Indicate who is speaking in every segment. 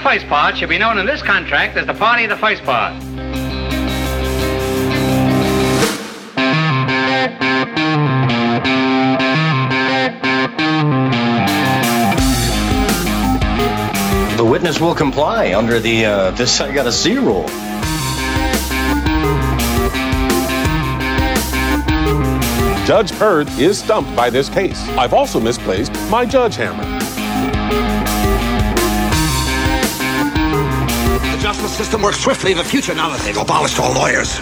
Speaker 1: first part should be known in this contract as the party of the first part.
Speaker 2: The witness will comply under the this I gotta see rule.
Speaker 3: Judge Hurd is stumped by this case. I've also misplaced my judge hammer.
Speaker 4: The justice system works swiftly in the future now that they've abolished all lawyers.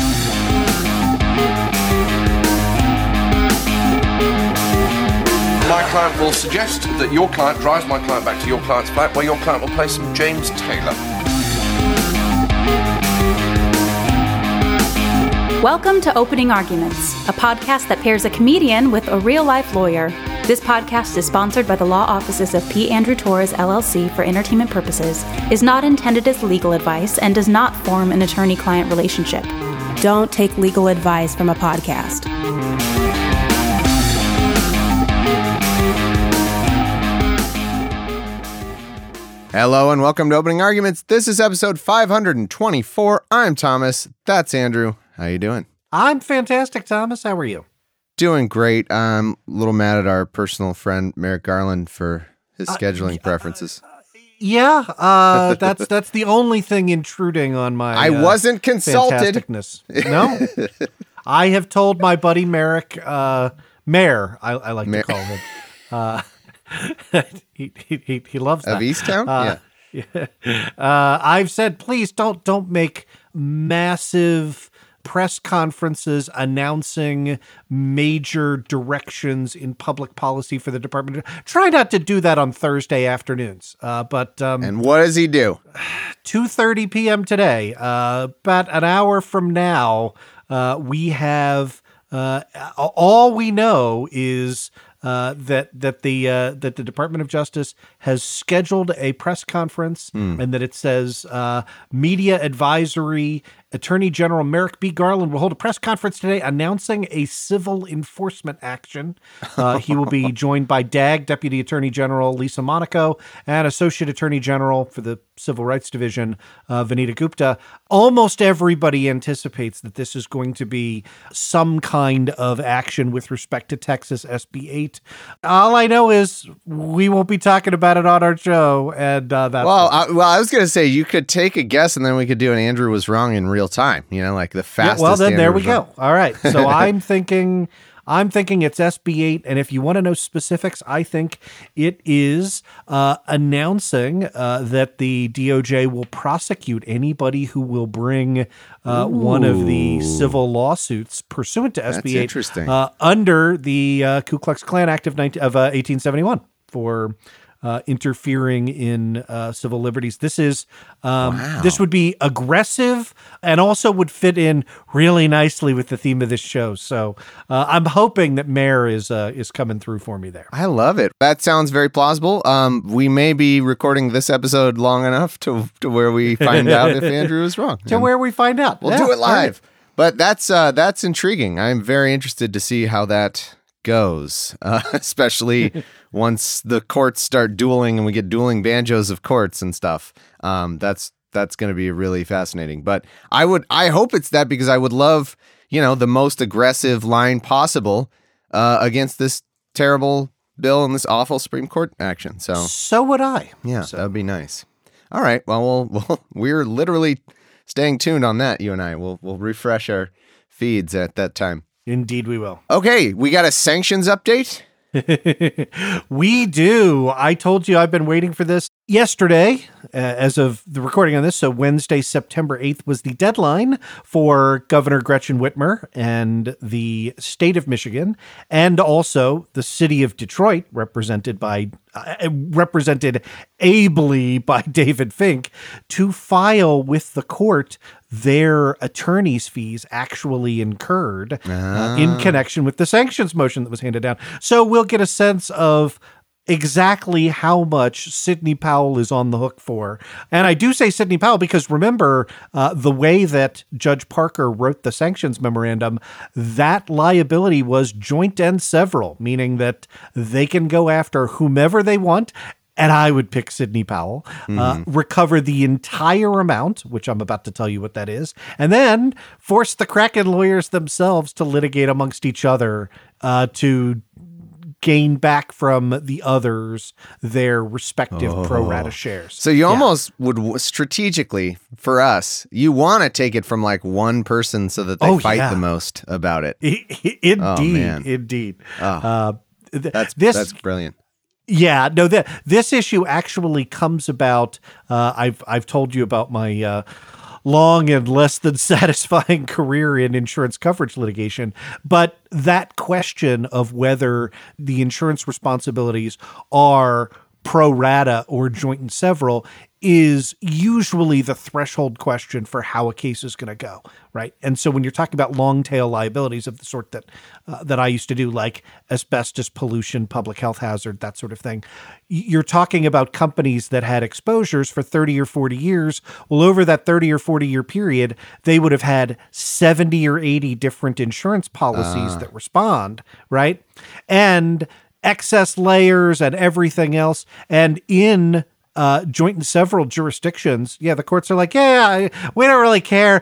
Speaker 5: My client will suggest that your client drives my client back to your client's flat where your client will play some James Taylor.
Speaker 6: Welcome to Opening Arguments, a podcast that pairs a comedian with a real-life lawyer. This podcast is sponsored by the law offices of P. Andrew Torres, LLC for entertainment purposes, is not intended as legal advice, and does not form an attorney-client relationship.
Speaker 7: Don't take legal advice from a podcast.
Speaker 8: Hello and welcome to Opening Arguments. This is episode 524. I'm Thomas. That's Andrew. How you doing?
Speaker 9: I'm fantastic, Thomas. How are you?
Speaker 8: Doing great. I'm a little mad at our personal friend Merrick Garland for his scheduling preferences.
Speaker 9: That's the only thing intruding on my
Speaker 8: I wasn't consulted.
Speaker 9: Fantasticness. No. I have told my buddy Merrick, Mayor, I like to call him. He loves that.
Speaker 8: Of Easttown?
Speaker 9: Yeah. I've said, please don't make massive press conferences announcing major directions in public policy for the department. Try not to do that on Thursday afternoons.
Speaker 8: And what does he do?
Speaker 9: 2:30 p.m. today, about an hour from now, we have all we know is that the Department of Justice has scheduled a press conference, and that it says media advisory. Attorney General Merrick B. Garland will hold a press conference today announcing a civil enforcement action. He will be joined by DAG Deputy Attorney General Lisa Monaco and Associate Attorney General for the Civil Rights Division, Vanita Gupta. Almost everybody anticipates that this is going to be some kind of action with respect to Texas SB 8. All I know is we won't be talking about it on our show. And that's
Speaker 8: I was going to say you could take a guess and then we could do an Andrew was wrong in real time, like the fastest.
Speaker 9: Yeah, well, then there we
Speaker 8: go.
Speaker 9: All right. So I'm thinking it's SB 8. And if you want to know specifics, I think it is announcing that the DOJ will prosecute anybody who will bring one of the civil lawsuits pursuant to SB 8
Speaker 8: interesting.
Speaker 9: Under the Ku Klux Klan Act of 1871 for interfering in civil liberties. This is this would be aggressive and also would fit in really nicely with the theme of this show. So I'm hoping that Mayor is coming through for me there.
Speaker 8: I love it. That sounds very plausible. We may be recording this episode long enough to where we find out if Andrew is wrong.
Speaker 9: Where we find out.
Speaker 8: We'll do it live. But that's intriguing. I'm very interested to see how that goes, especially once the courts start dueling and we get dueling banjos of courts and stuff. That's going to be really fascinating. But I hope it's that, because I would love, the most aggressive line possible against this terrible bill and this awful Supreme Court action.
Speaker 9: So would I.
Speaker 8: Yeah, that would be nice. All right. Well, we're literally staying tuned on that. You and I we'll refresh our feeds at that time.
Speaker 9: Indeed we will.
Speaker 8: Okay, we got a sanctions update?
Speaker 9: We do. I told you I've been waiting for this. Yesterday, as of the recording on this, so Wednesday, September 8th, was the deadline for Governor Gretchen Whitmer and the state of Michigan, and also the city of Detroit, represented ably by David Fink, to file with the court their attorney's fees actually incurred in connection with the sanctions motion that was handed down. So we'll get a sense of exactly how much Sidney Powell is on the hook for. And I do say Sidney Powell because remember the way that Judge Parker wrote the sanctions memorandum, that liability was joint and several, meaning that they can go after whomever they want and I would pick Sidney Powell, recover the entire amount, which I'm about to tell you what that is, and then force the Kraken lawyers themselves to litigate amongst each other to gain back from the others their respective pro rata shares.
Speaker 8: So you almost would strategically, for us, you want to take it from like one person so that they fight the most about it.
Speaker 9: Indeed.
Speaker 8: That's brilliant.
Speaker 9: Yeah, no, this issue actually comes about. I've told you about my long and less than satisfying career in insurance coverage litigation, but that question of whether the insurance responsibilities are pro rata or joint and several is usually the threshold question for how a case is going to go, right? And so when you're talking about long tail liabilities of the sort that I used to do, like asbestos, pollution, public health hazard, that sort of thing, you're talking about companies that had exposures for 30 or 40 years. Well, over that 30 or 40 year period, they would have had 70 or 80 different insurance policies that respond, right? And excess layers and everything else. And in joint and several jurisdictions, the courts are like, we don't really care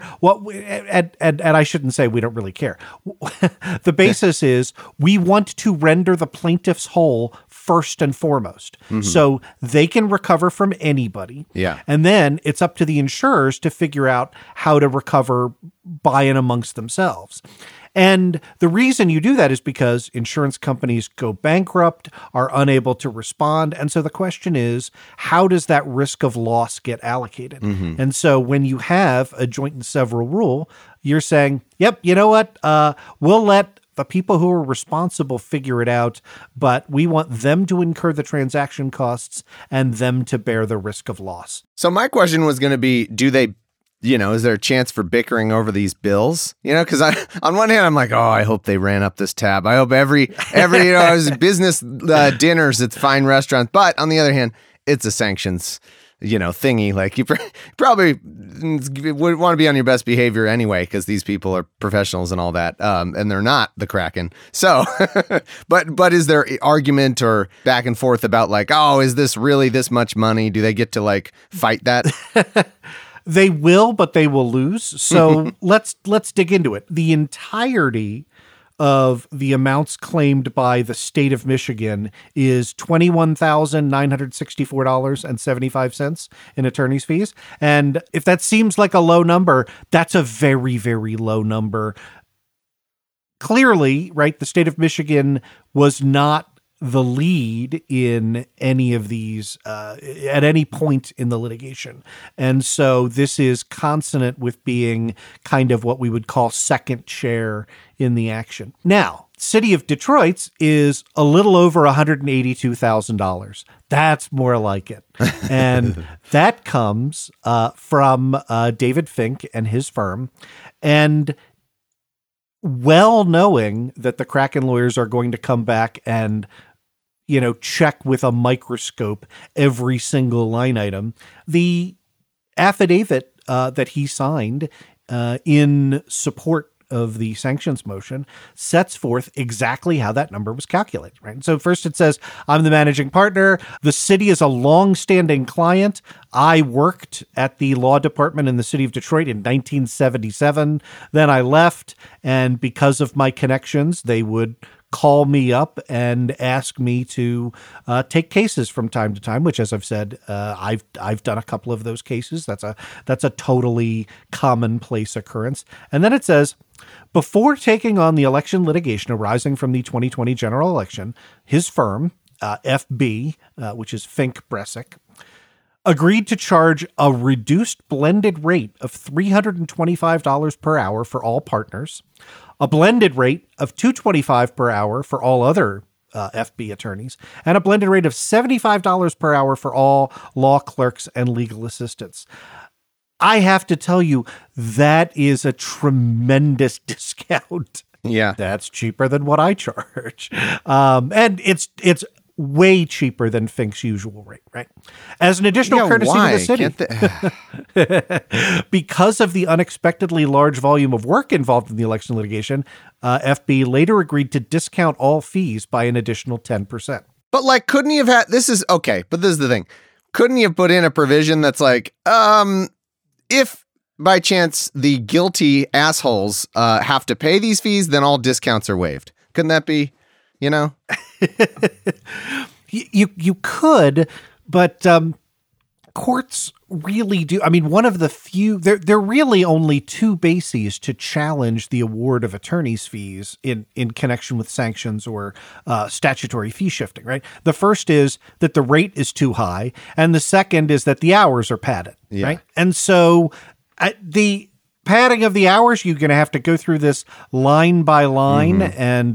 Speaker 9: and I shouldn't say we don't really care. The basis is we want to render the plaintiffs whole first and foremost. So they can recover from anybody.
Speaker 8: Yeah.
Speaker 9: And then it's up to the insurers to figure out how to recover by and amongst themselves. And the reason you do that is because insurance companies go bankrupt, are unable to respond. And so the question is, how does that risk of loss get allocated? And so when you have a joint and several rule, you're saying, yep, you know what? We'll let the people who are responsible figure it out, but we want them to incur the transaction costs and them to bear the risk of loss.
Speaker 8: So my question was going to be, do they, is there a chance for bickering over these bills? Because on one hand, I'm like, I hope they ran up this tab. I hope every business dinners at fine restaurants. But on the other hand, it's a sanctions, thingy. Like you probably would want to be on your best behavior anyway, because these people are professionals and all that, and they're not the Kraken. So, but is there argument or back and forth about like, is this really this much money? Do they get to like fight that?
Speaker 9: They will, but they will lose. So let's dig into it. The entirety of the amounts claimed by the state of Michigan is $21,964.75 in attorney's fees. And if that seems like a low number, that's a very, very low number. Clearly, right, the state of Michigan was not the lead in any of these at any point in the litigation. And so this is consonant with being kind of what we would call second share in the action. Now, City of Detroit's is a little over $182,000. That's more like it. And that comes from David Fink and his firm. And well knowing that the Kraken lawyers are going to come back and check with a microscope every single line item, the affidavit that he signed in support of the sanctions motion sets forth exactly how that number was calculated, right? So first it says, I'm the managing partner. The city is a long-standing client. I worked at the law department in the city of Detroit in 1977. Then I left, and because of my connections, they would call me up and ask me to take cases from time to time, which, as I've said, I've done a couple of those cases. That's a totally commonplace occurrence. And then it says, before taking on the election litigation arising from the 2020 general election, his firm, FB, which is Fink Bresic, agreed to charge a reduced blended rate of $325 per hour for all partners, a blended rate of $225 per hour for all other FB attorneys, and a blended rate of $75 per hour for all law clerks and legal assistants. I have to tell you, that is a tremendous discount.
Speaker 8: Yeah.
Speaker 9: That's cheaper than what I charge. And it's way cheaper than Fink's usual rate, right? As an additional courtesy to the city. Because of the unexpectedly large volume of work involved in the election litigation, FB later agreed to discount all fees by an additional 10%.
Speaker 8: But like, couldn't he have had, this is okay, but this is the thing. Couldn't he have put in a provision that's like, if by chance the guilty assholes have to pay these fees, then all discounts are waived. Couldn't that be, you know?
Speaker 9: You could, but courts really do. I mean, one of the few, there are really only two bases to challenge the award of attorney's fees in connection with sanctions or statutory fee shifting, right? The first is that the rate is too high, and the second is that the hours are padded, right? And so the padding of the hours, you're going to have to go through this line by line, and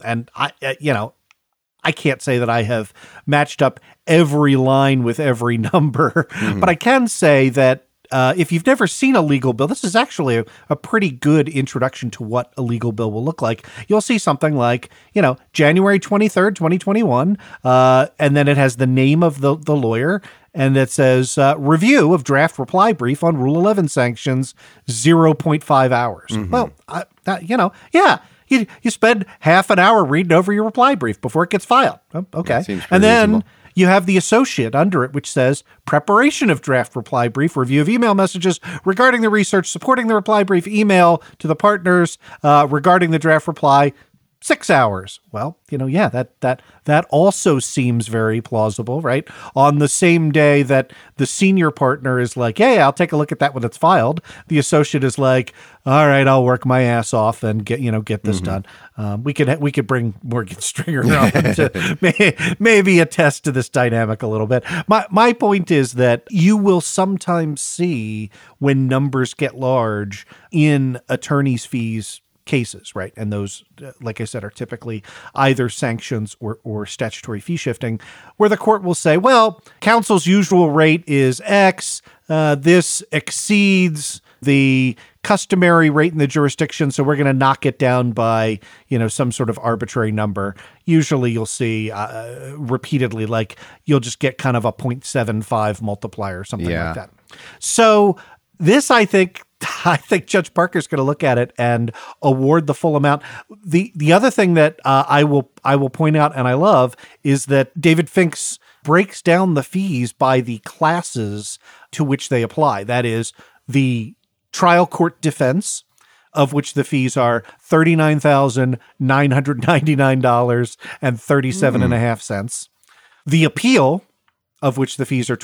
Speaker 9: I can't say that I have matched up every line with every number, but I can say that if you've never seen a legal bill, this is actually a pretty good introduction to what a legal bill will look like. You'll see something like, January 23rd, 2021, and then it has the name of the lawyer, and it says, review of draft reply brief on Rule 11 sanctions, 0.5 hours. Well, You spend half an hour reading over your reply brief before it gets filed. Oh, okay. And then reasonable. You have the associate under it, which says preparation of draft reply brief, review of email messages regarding the research supporting the reply brief, email to the partners regarding the draft reply, 6 hours. Well, that also seems very plausible, right? On the same day that the senior partner is like, hey, I'll take a look at that when it's filed, the associate is like, all right, I'll work my ass off and get this done. We could bring Morgan Stringer on to maybe attest to this dynamic a little bit. My point is that you will sometimes see when numbers get large in attorney's fees cases, right? And those, like I said, are typically either sanctions or statutory fee shifting, where the court will say, well, counsel's usual rate is X. This exceeds the customary rate in the jurisdiction, so we're going to knock it down by, some sort of arbitrary number. Usually you'll see repeatedly, like you'll just get kind of a 0.75 multiplier or something like that. So this, I think Judge Parker's going to look at it and award the full amount. The other thing that I will point out and I love is that David Finks breaks down the fees by the classes to which they apply. That is the trial court defense, of which the fees are $39,999.37.5. The appeal, of which the fees are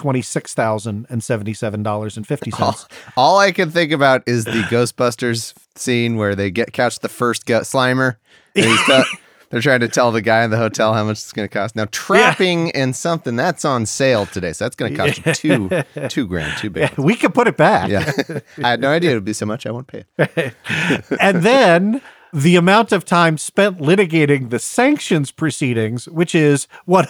Speaker 9: $26,077.50.
Speaker 8: All I can think about is the Ghostbusters scene where they catch the first Slimer. They're trying to tell the guy in the hotel how much it's going to cost. Now, trapping and something, that's on sale today. So that's going to cost you $2,000, too big.
Speaker 9: We could put it back.
Speaker 8: Yeah. I had no idea it would be so much. I won't pay it.
Speaker 9: And then the amount of time spent litigating the sanctions proceedings, which is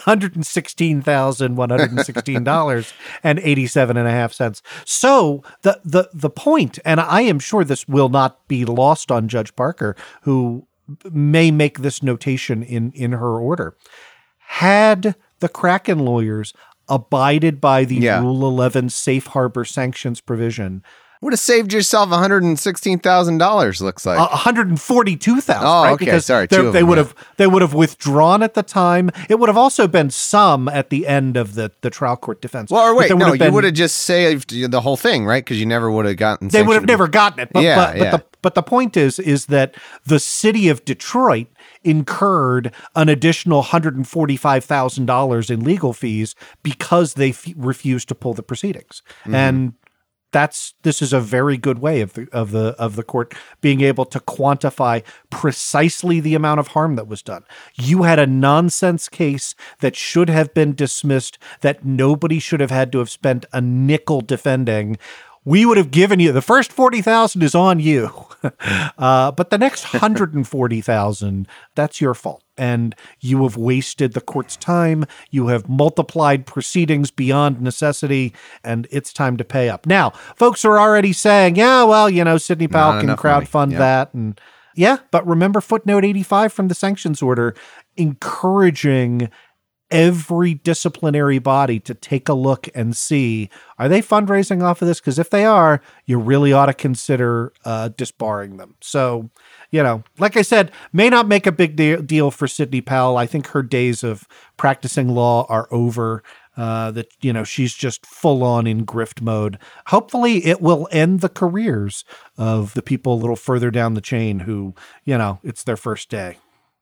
Speaker 9: $116,116.87.5. So the point, and I am sure this will not be lost on Judge Parker, who may make this notation in her order. Had the Kraken lawyers abided by the Rule 11 safe harbor sanctions provision,
Speaker 8: would have saved yourself $116,000. Looks like
Speaker 9: $142,000.
Speaker 8: Oh,
Speaker 9: right?
Speaker 8: okay.
Speaker 9: Because
Speaker 8: sorry,
Speaker 9: they would have withdrawn at the time. It would have also been some at the end of the trial court defense.
Speaker 8: Well, or wait, no, you would have just saved the whole thing, right? Because you never would have gotten.
Speaker 9: They would have never gotten it. But the point is that the city of Detroit incurred an additional $145,000 in legal fees because they refused to pull the proceedings. And this is a very good way of the court being able to quantify precisely the amount of harm that was done. You had a nonsense case that should have been dismissed, that nobody should have had to have spent a nickel defending. We would have given you the first $40,000 is on you, but the next $140,000, that's your fault. And you have wasted the court's time. You have multiplied proceedings beyond necessity, and it's time to pay up. Now, folks are already saying, Sidney Powell can crowdfund that. And but remember footnote 85 from the sanctions order, encouraging every disciplinary body to take a look and see, are they fundraising off of this? Because if they are, you really ought to consider disbarring them. So like I said, may not make a big deal for Sidney Powell. I think her days of practicing law are over. She's just full on in grift mode. Hopefully it will end the careers of the people a little further down the chain who, it's their first day.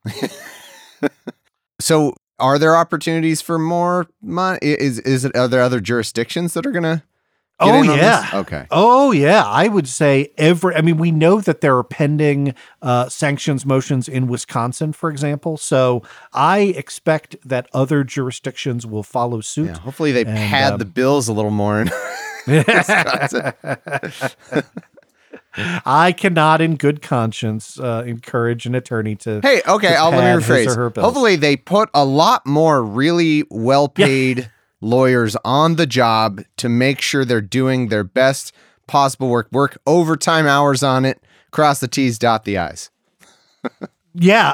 Speaker 8: So are there opportunities for more money? Are there other jurisdictions that are going to?
Speaker 9: Oh, yeah.
Speaker 8: Okay.
Speaker 9: Oh, yeah. I would say we know that there are pending sanctions motions in Wisconsin, for example. So I expect that other jurisdictions will follow suit.
Speaker 8: Yeah, hopefully they pad the bills a little more in Wisconsin.
Speaker 9: I cannot in good conscience encourage an attorney to
Speaker 8: let me rephrase. Hopefully they put a lot more really well-paid lawyers on the job to make sure they're doing their best possible work overtime hours on it, cross the T's, dot the I's.
Speaker 9: Yeah,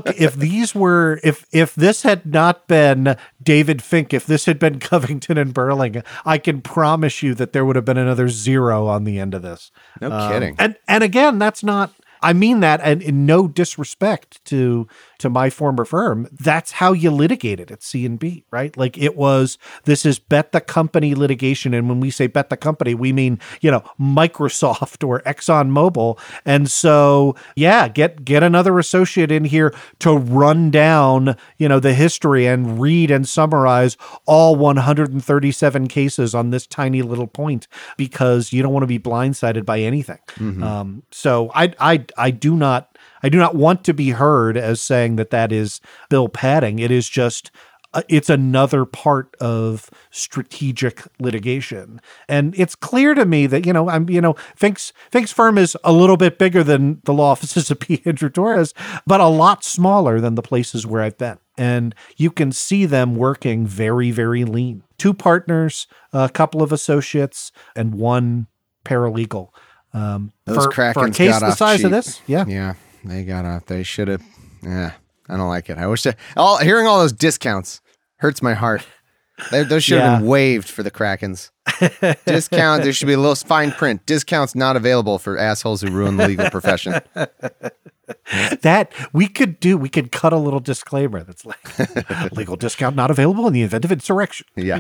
Speaker 9: if this had not been David Fink, if this had been Covington and Burling, I can promise you that there would have been another 0 on the end of this.
Speaker 8: No kidding.
Speaker 9: And again, I mean that, and in no disrespect to my former firm, that's how you litigate it at C&B, right? Like this is bet the company litigation. And when we say bet the company, we mean, Microsoft or ExxonMobil. And so, get another associate in here to run down, the history and read and summarize all 137 cases on this tiny little point, because you don't want to be blindsided by anything. Mm-hmm. So I do not want to be heard as saying that is bill padding. It is just, it's another part of strategic litigation. And it's clear to me that, Fink's firm is a little bit bigger than the law offices of P. Andrew Torres, but a lot smaller than the places where I've been. And you can see them working very, very lean. 2 partners, a couple of associates, and 1 paralegal.
Speaker 8: Those Krakens
Speaker 9: for a case the size
Speaker 8: cheap.
Speaker 9: of this. Yeah.
Speaker 8: Yeah. They got off. They should have. Yeah. I don't like it. I wish hearing all those discounts hurts my heart. Those should have been waived for the Krakens. Discount. There should be a little fine print. Discounts not available for assholes who ruin the legal profession.
Speaker 9: That we could cut a little disclaimer that's like legal discount not available in the event of insurrection.
Speaker 8: Yeah.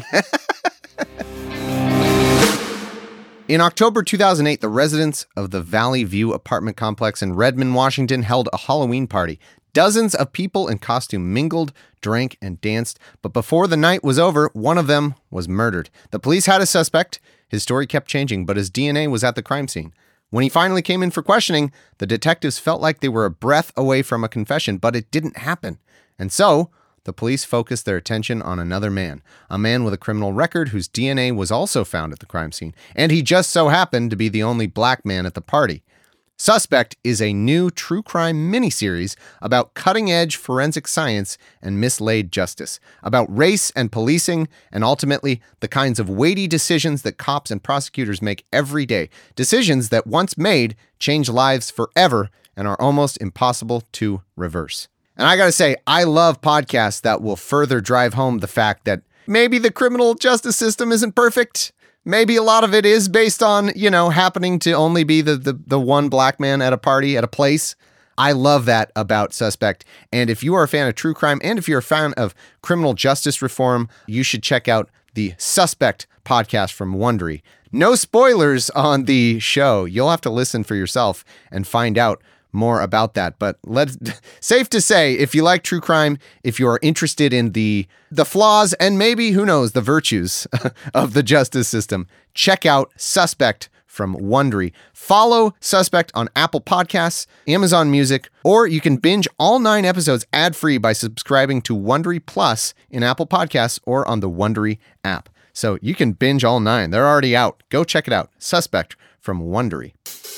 Speaker 8: In October 2008, the residents of the Valley View apartment complex in Redmond, Washington held a Halloween party. Dozens of people in costume mingled, drank, and danced, but before the night was over, one of them was murdered. The police had a suspect. His story kept changing, but his DNA was at the crime scene. When he finally came in for questioning, the detectives felt like they were a breath away from a confession, but it didn't happen. And so, the police focused their attention on another man, a man with a criminal record whose DNA was also found at the crime scene, and he just so happened to be the only black man at the party. Suspect is a new true crime miniseries about cutting-edge forensic science and mislaid justice, about race and policing, and ultimately the kinds of weighty decisions that cops and prosecutors make every day, decisions that once made change lives forever and are almost impossible to reverse. And I gotta say, I love podcasts that will further drive home the fact that maybe the criminal justice system isn't perfect. Maybe a lot of it is based on, happening to only be the one black man at a party, at a place. I love that about Suspect. And if you are a fan of true crime, and if you're a fan of criminal justice reform, you should check out the Suspect podcast from Wondery. No spoilers on the show. You'll have to listen for yourself and find out more about that. But safe to say, if you like true crime, if you're interested in the flaws and maybe, who knows, the virtues of the justice system, check out Suspect from Wondery. Follow Suspect on Apple Podcasts, Amazon Music, or you can binge all 9 episodes ad-free by subscribing to Wondery Plus in Apple Podcasts or on the Wondery app. So you can binge all 9. They're already out. Go check it out. Suspect from Wondery.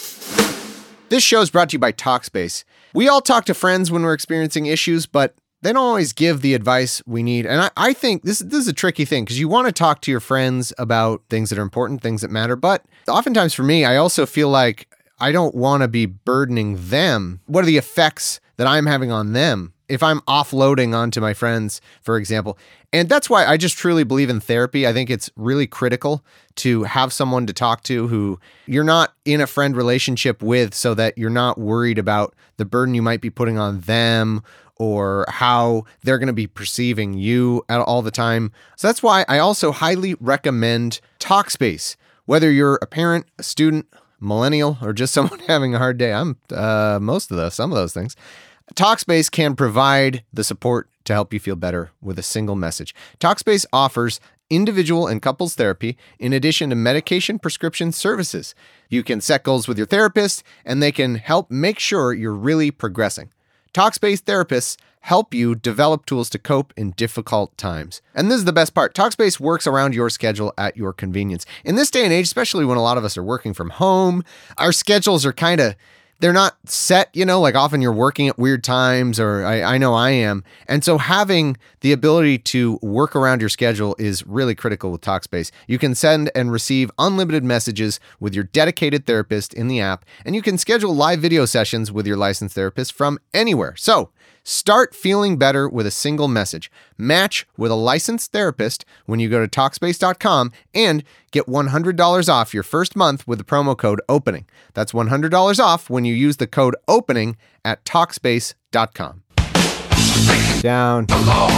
Speaker 8: This show is brought to you by Talkspace. We all talk to friends when we're experiencing issues, but they don't always give the advice we need. And I think this is a tricky thing because you want to talk to your friends about things that are important, things that matter. But oftentimes for me, I also feel like I don't want to be burdening them. What are the effects that I'm having on them if I'm offloading onto my friends, for example. And that's why I just truly believe in therapy. I think it's really critical to have someone to talk to who you're not in a friend relationship with, so that you're not worried about the burden you might be putting on them or how they're going to be perceiving you all the time. So that's why I also highly recommend Talkspace. Whether you're a parent, a student, millennial, or just someone having a hard day, I'm some of those things. Talkspace can provide the support to help you feel better with a single message. Talkspace offers individual and couples therapy in addition to medication prescription services. You can set goals with your therapist, and they can help make sure you're really progressing. Talkspace therapists help you develop tools to cope in difficult times. And this is the best part. Talkspace works around your schedule at your convenience. In this day and age, especially when a lot of us are working from home, our schedules are they're not set, like often you're working at weird times, or I know I am. And so having the ability to work around your schedule is really critical with Talkspace. You can send and receive unlimited messages with your dedicated therapist in the app, and you can schedule live video sessions with your licensed therapist from anywhere. So start feeling better with a single message. Match with a licensed therapist when you go to Talkspace.com and get $100 off your first month with the promo code OPENING. That's $100 off when you use the code OPENING at Talkspace.com. Down.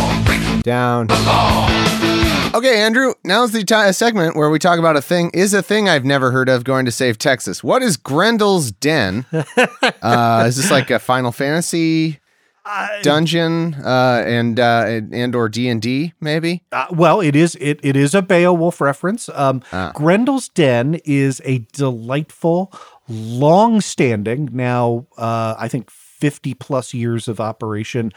Speaker 8: Okay, Andrew, now's the segment where we talk about a thing I've never heard of going to save Texas. What is Grendel's Den? Is this like a Final Fantasy dungeon and or D&D maybe?
Speaker 9: Well, it is a Beowulf reference. Grendel's Den is a delightful, long-standing, now I think 50 plus years of operation,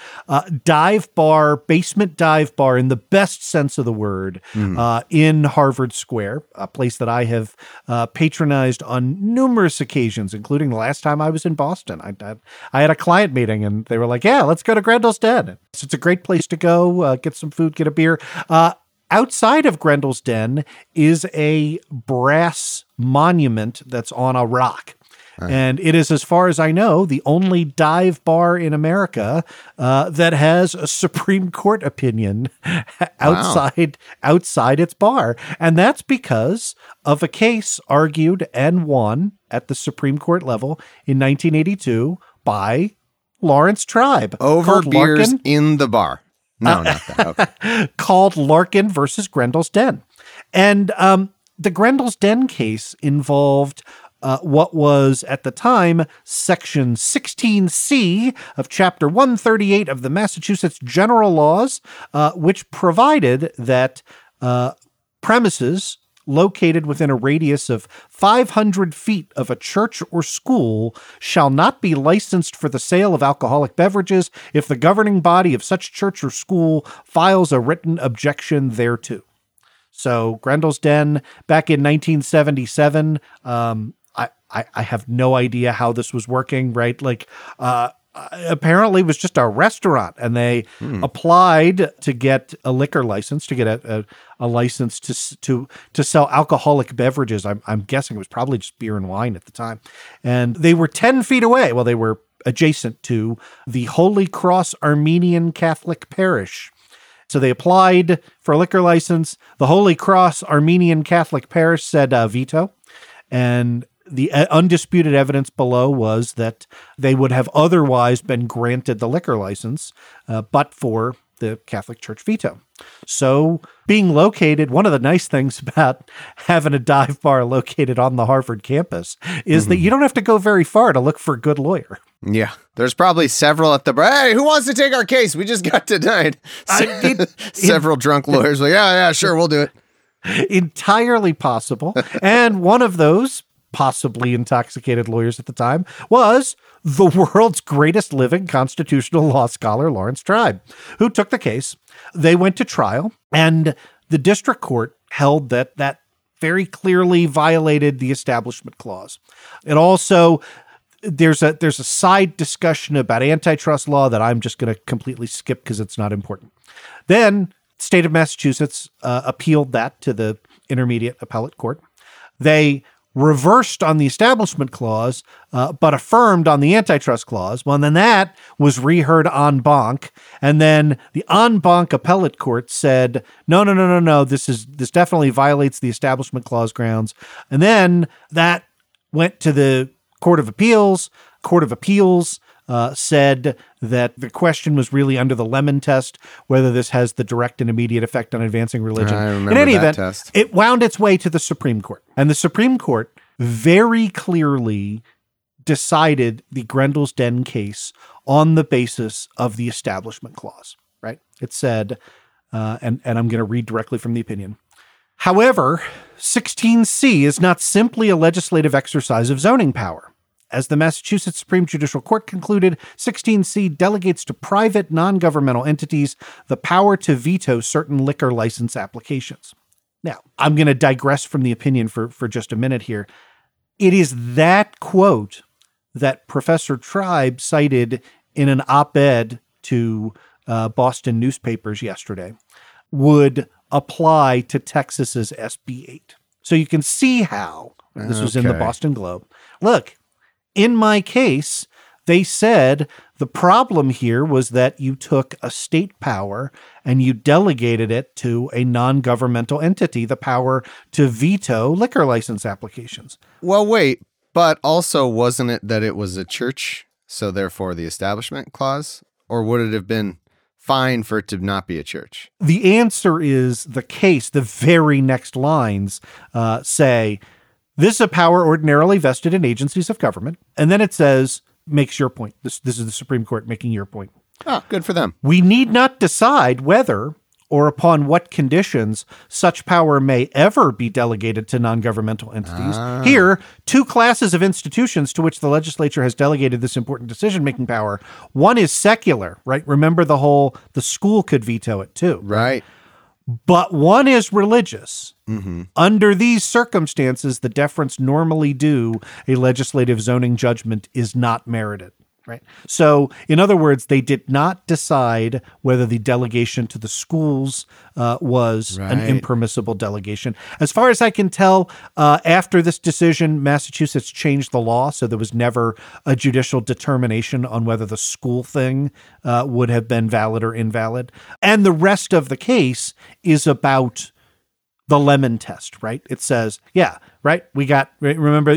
Speaker 9: basement dive bar in the best sense of the word, in Harvard Square, a place that I have patronized on numerous occasions, including the last time I was in Boston. I had a client meeting and they were like, yeah, let's go to Grendel's Den. So it's a great place to go, get some food, get a beer. Outside of Grendel's Den is a brass monument that's on a rock. And it is, as far as I know, the only dive bar in America that has a Supreme Court opinion outside its bar. And that's because of a case argued and won at the Supreme Court level in 1982 by Lawrence Tribe.
Speaker 8: Over beers in the bar. No, not that. Okay.
Speaker 9: Called Larkin versus Grendel's Den. And the Grendel's Den case involved what was at the time Section 16C of Chapter 138 of the Massachusetts General Laws, which provided that premises located within a radius of 500 feet of a church or school shall not be licensed for the sale of alcoholic beverages if the governing body of such church or school files a written objection thereto. So Grendel's Den back in 1977, I have no idea how this was working, right? Like, apparently it was just a restaurant, and they applied to get a liquor license, to get a license to sell alcoholic beverages. I'm guessing it was probably just beer and wine at the time. And they were 10 feet away. Well, they were adjacent to the Holy Cross Armenian Catholic Parish. So they applied for a liquor license. The Holy Cross Armenian Catholic Parish said veto. And the undisputed evidence below was that they would have otherwise been granted the liquor license, but for the Catholic Church veto. So being located, one of the nice things about having a dive bar located on the Harvard campus is that you don't have to go very far to look for a good lawyer.
Speaker 8: Yeah. There's probably several at the bar. Hey, who wants to take our case? We just got denied. Several drunk lawyers. Like, yeah, sure, we'll do it.
Speaker 9: Entirely possible. And one of those possibly intoxicated lawyers at the time was the world's greatest living constitutional law scholar, Lawrence Tribe, who took the case. They went to trial, and the district court held that very clearly violated the Establishment Clause. It also, there's a side discussion about antitrust law that I'm just going to completely skip because it's not important. Then the state of Massachusetts appealed that to the Intermediate Appellate Court. They reversed on the Establishment Clause, but affirmed on the Antitrust Clause. Well, and then that was reheard en banc, and then the en banc appellate court said, no, this definitely violates the Establishment Clause grounds. And then that went to the Court of Appeals. Court of Appeals said that the question was really under the Lemon test, whether this has the direct and immediate effect on advancing religion.
Speaker 8: I remember
Speaker 9: in any
Speaker 8: that
Speaker 9: event,
Speaker 8: test.
Speaker 9: it wound its way to the Supreme Court. And the Supreme Court very clearly decided the Grendel's Den case on the basis of the Establishment Clause, right? It said, and I'm going to read directly from the opinion. However, 16C is not simply a legislative exercise of zoning power. As the Massachusetts Supreme Judicial Court concluded, 16C delegates to private non-governmental entities the power to veto certain liquor license applications. Now, I'm going to digress from the opinion for just a minute here. It is that quote that Professor Tribe cited in an op-ed to Boston newspapers yesterday would apply to Texas's SB 8. So you can see how this was in the Boston Globe. Look, in my case, they said the problem here was that you took a state power and you delegated it to a non-governmental entity, the power to veto liquor license applications.
Speaker 8: Well, wait, but also wasn't it that it was a church, so therefore the Establishment Clause? Or would it have been fine for it to not be a church?
Speaker 9: The answer is the case. The very next lines say, this is a power ordinarily vested in agencies of government. And then it says, makes your point. This is the Supreme Court making your point.
Speaker 8: Ah, good for them.
Speaker 9: We need not decide whether or upon what conditions such power may ever be delegated to non-governmental entities. Here, two classes of institutions to which the legislature has delegated this important decision-making power. One is secular, right? Remember the school could veto it too.
Speaker 8: Right.
Speaker 9: But one is religious. Mm-hmm. Under these circumstances, the deference normally due a legislative zoning judgment is not merited. Right. So, in other words, they did not decide whether the delegation to the schools was an impermissible delegation. As far as I can tell, after this decision, Massachusetts changed the law, so there was never a judicial determination on whether the school thing would have been valid or invalid. And the rest of the case is about the Lemon test, right? It says, right? We got, remember,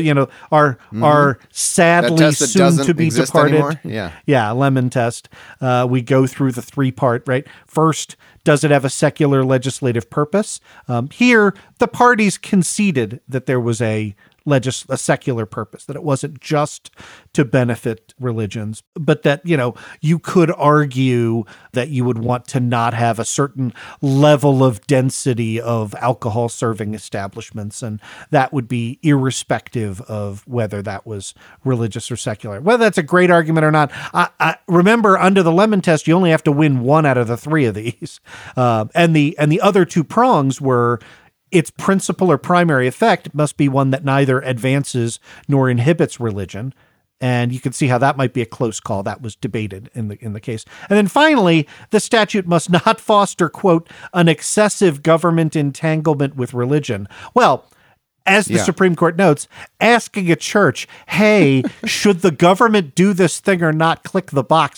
Speaker 9: our sadly soon to be departed.
Speaker 8: Yeah,
Speaker 9: Lemon test. We go through the 3-part, right? First, does it have a secular legislative purpose? Here, the parties conceded that there was a secular purpose, that it wasn't just to benefit religions, but that, you could argue that you would want to not have a certain level of density of alcohol serving establishments, and that would be irrespective of whether that was religious or secular. Whether that's a great argument or not, I remember under the Lemon test, you only have to win one out of the 3 of these. And the other 2 prongs were, its principal or primary effect must be one that neither advances nor inhibits religion. And you can see how that might be a close call. That was debated in the case. And then finally, the statute must not foster, quote, an excessive government entanglement with religion. Well, as the Supreme Court notes, asking a church, hey, should the government do this thing or not, click the box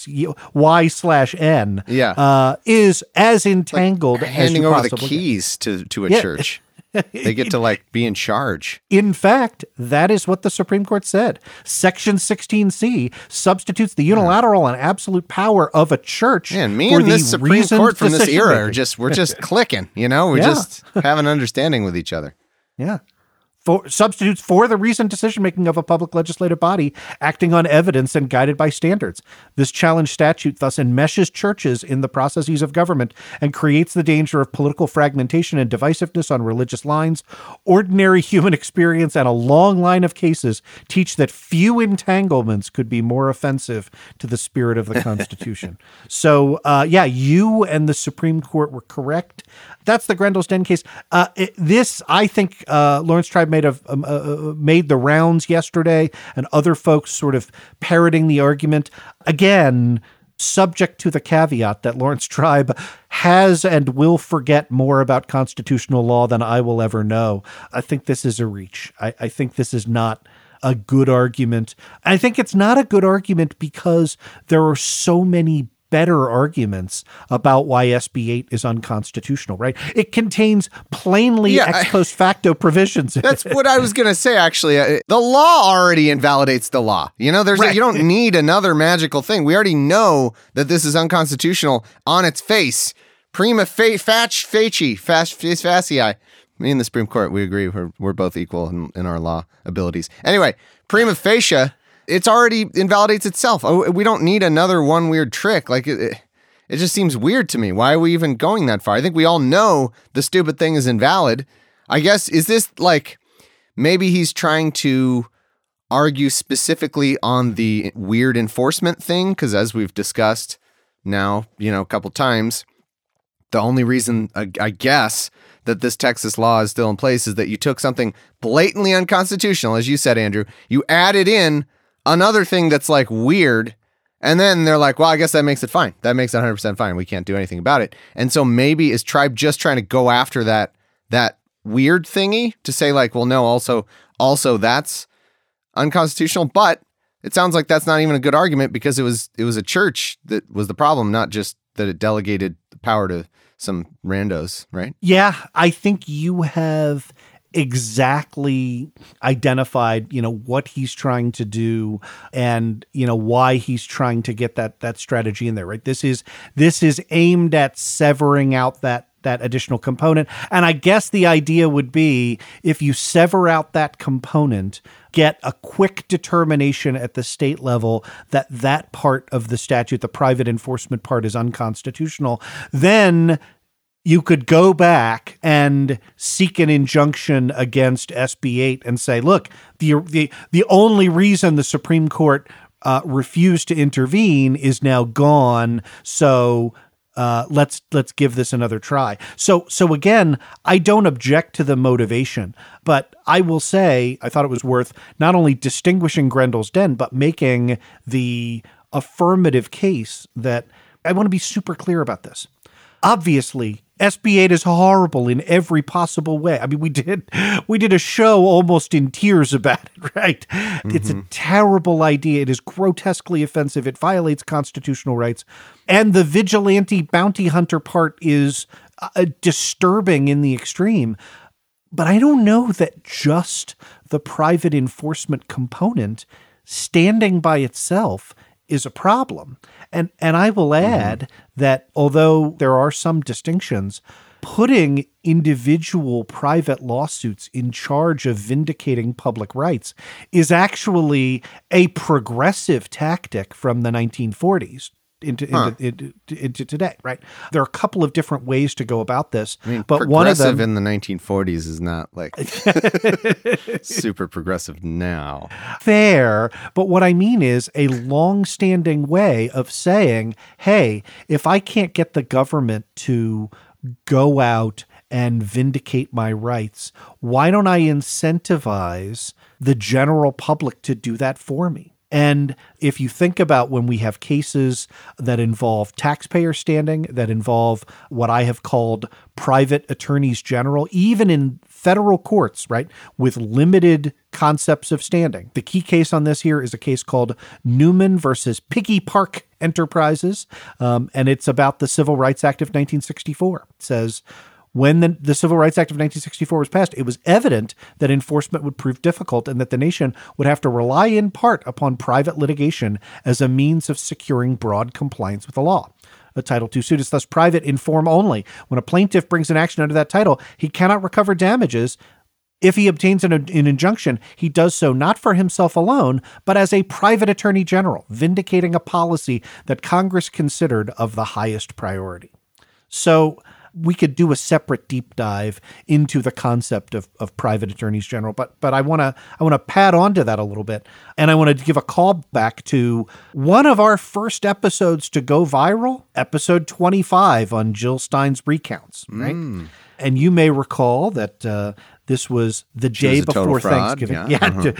Speaker 9: Y/N, is as entangled as
Speaker 8: handing
Speaker 9: you
Speaker 8: over the
Speaker 9: possibly
Speaker 8: keys to a church. They get to be in charge.
Speaker 9: In fact, that is what the Supreme Court said. Section 16C substitutes the unilateral and absolute power of a church.
Speaker 8: Man, me
Speaker 9: for
Speaker 8: and this Supreme Court from this era we're just clicking, we just have an understanding with each other.
Speaker 9: Yeah. Substitutes for the reasoned decision-making of a public legislative body acting on evidence and guided by standards. This challenge statute thus enmeshes churches in the processes of government and creates the danger of political fragmentation and divisiveness on religious lines. Ordinary human experience and a long line of cases teach that few entanglements could be more offensive to the spirit of the Constitution. So, you and the Supreme Court were correct. That's the Grendel's Den case. This, I think, Lawrence Tribe made the rounds yesterday, and other folks sort of parroting the argument. Again, subject to the caveat that Lawrence Tribe has and will forget more about constitutional law than I will ever know. I think this is a reach. I think this is not a good argument. I think it's not a good argument because there are so many better arguments about why SB 8 is unconstitutional, right? It contains plainly ex post facto provisions.
Speaker 8: That's what I was going to say, actually. The law already invalidates the law. You know, you don't need another magical thing. We already know that this is unconstitutional on its face. Prima facie. Me and the Supreme Court, we agree. We're both equal in our law abilities. Anyway, prima facie, it's already invalidates itself. Oh, we don't need another one weird trick. Like it just seems weird to me. Why are we even going that far? I think we all know the stupid thing is invalid. I guess, is this like, maybe he's trying to argue specifically on the weird enforcement thing? Because as we've discussed now, a couple times, the only reason, I guess, that this Texas law is still in place is that you took something blatantly unconstitutional, as you said, Andrew. You added in another thing that's like weird, and then they're like, well, I guess that makes it fine. That makes it 100% fine. We can't do anything about it. And so maybe is Tribe just trying to go after that weird thingy to say like, well, no, also that's unconstitutional. But it sounds like that's not even a good argument because it was a church that was the problem, not just that it delegated the power to some randos, right? Yeah,
Speaker 9: I think you have exactly identified, what he's trying to do and, why he's trying to get that strategy in there, right? This is aimed at severing out that additional component. And I guess the idea would be if you sever out that component, get a quick determination at the state level that part of the statute, the private enforcement part, is unconstitutional, then you could go back and seek an injunction against SB 8 and say, look, the only reason the Supreme Court refused to intervene is now gone. So let's give this another try. So again, I don't object to the motivation, but I will say I thought it was worth not only distinguishing Grendel's Den, but making the affirmative case that I want to be super clear about this. Obviously, SB 8 is horrible in every possible way. I mean, we did a show almost in tears about it, right? Mm-hmm. It's a terrible idea. It is grotesquely offensive. It violates constitutional rights. And the vigilante bounty hunter part is disturbing in the extreme. But I don't know that just the private enforcement component standing by itself is a problem. And I will add that although there are some distinctions, putting individual private lawsuits in charge of vindicating public rights is actually a progressive tactic from the 1940s into today, right? There are a couple of different ways to go about this, but one of them
Speaker 8: in the 1940s is not like super progressive now.
Speaker 9: Fair, but what I mean is a long-standing way of saying, hey, if I can't get the government to go out and vindicate my rights, why don't I incentivize the general public to do that for me? And if you think about when we have cases that involve taxpayer standing, that involve what I have called private attorneys general, even in federal courts, right, with limited concepts of standing. The key case on this here is a case called Newman versus Piggy Park Enterprises, and it's about the Civil Rights Act of 1964. It says, when the Civil Rights Act of 1964 was passed, it was evident that enforcement would prove difficult and that the nation would have to rely in part upon private litigation as a means of securing broad compliance with the law. A Title II suit is thus private in form only. When a plaintiff brings an action under that title, he cannot recover damages. If he obtains an injunction, he does so not for himself alone, but as a private attorney general, vindicating a policy that Congress considered of the highest priority. So we could do a separate deep dive into the concept of private attorneys general, but I want to pad onto that a little bit, and I want to give a call back to one of our first episodes to go viral, episode 25 on Jill Stein's recounts, right? And you may recall that This was the day before Thanksgiving.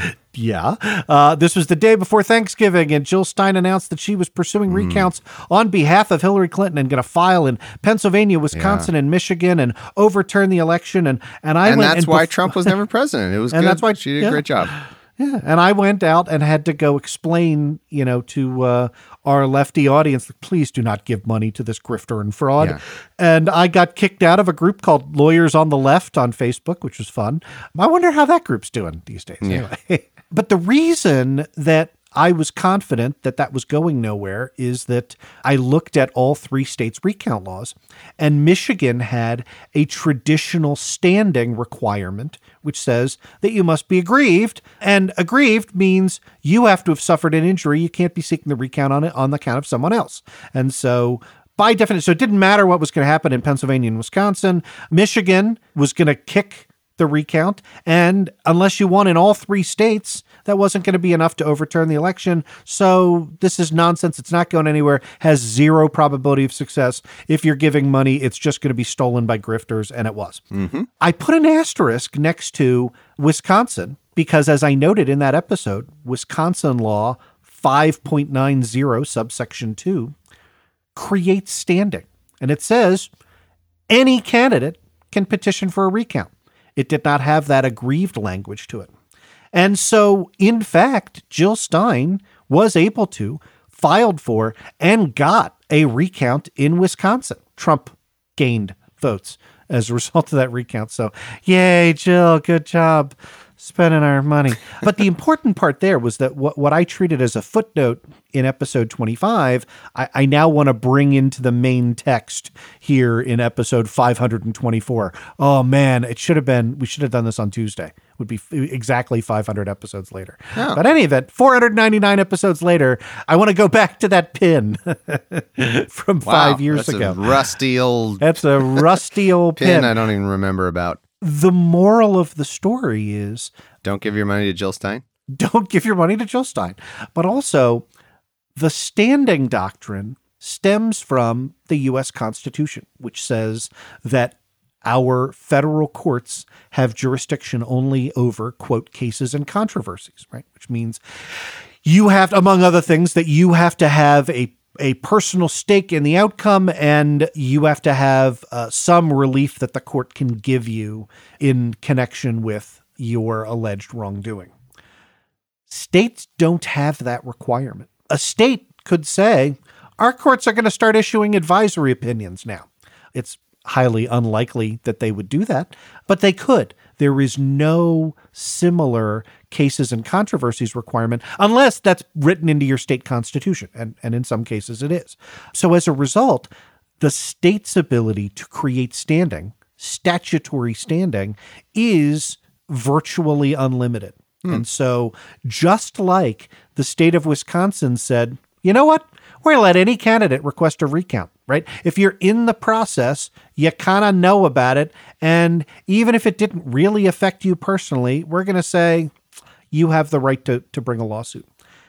Speaker 8: Yeah.
Speaker 9: This was the day before Thanksgiving, and Jill Stein announced that she was pursuing recounts on behalf of Hillary Clinton and going to file in Pennsylvania, Wisconsin, and Michigan, and overturn the election. And
Speaker 8: that's why Trump was never president. It was good.
Speaker 9: That's why
Speaker 8: she did a great job.
Speaker 9: Yeah, and I went out and had to go explain, to our lefty audience, please do not give money to this grifter and fraud.
Speaker 8: Yeah.
Speaker 9: And I got kicked out of a group called Lawyers on the Left on Facebook, which was fun. I wonder how that group's doing these days.
Speaker 8: Yeah.
Speaker 9: Anyway. But the reason that I was confident that that was going nowhere is that I looked at all 3 states' recount laws, and Michigan had a traditional standing requirement, which says that you must be aggrieved, and aggrieved means you have to have suffered an injury. You can't be seeking the recount on it on the account of someone else. And so by definition, so it didn't matter what was going to happen in Pennsylvania and Wisconsin. Michigan was going to kick the recount, and unless you won in all 3 states, that wasn't going to be enough to overturn the election. So this is nonsense. It's not going anywhere, has 0 probability of success. If you're giving money, it's just going to be stolen by grifters, and it was. Mm-hmm. I put an asterisk next to Wisconsin because, as I noted in that episode, Wisconsin law 5.90 subsection 2 creates standing, and it says any candidate can petition for a recount. It did not have that aggrieved language to it. And so, in fact, Jill Stein was able to, filed for, and got a recount in Wisconsin. Trump gained votes as a result of that recount. So, yay, Jill, good job spending our money. But the important part there was that what I treated as a footnote in episode 25, I now want to bring into the main text here in episode 524. Oh man, we should have done this on Tuesday. It would be exactly 500 episodes later. Oh. But any event, 499 episodes later, I want to go back to that pin from 5 years ago.
Speaker 8: That's a rusty old
Speaker 9: pin
Speaker 8: I don't even remember about.
Speaker 9: The moral of the story is...
Speaker 8: Don't give your money to Jill Stein.
Speaker 9: Don't give your money to Jill Stein. But also, the standing doctrine stems from the U.S. Constitution, which says that our federal courts have jurisdiction only over, quote, cases and controversies, right? Which means you have, among other things, that you have to have a personal stake in the outcome, and you have to have some relief that the court can give you in connection with your alleged wrongdoing. States don't have that requirement. A state could say, our courts are going to start issuing advisory opinions now. It's highly unlikely that they would do that, but they could. There is no similar cases and controversies requirement unless that's written into your state constitution, and in some cases it is. So as a result, the state's ability to create standing, statutory standing, is virtually unlimited. And so just like the state of Wisconsin said, you know what? We're going to let any candidate request a recount, right? If you're in the process, you kind of know about it. And even if it didn't really affect you personally, we're going to say you have the right to bring a lawsuit.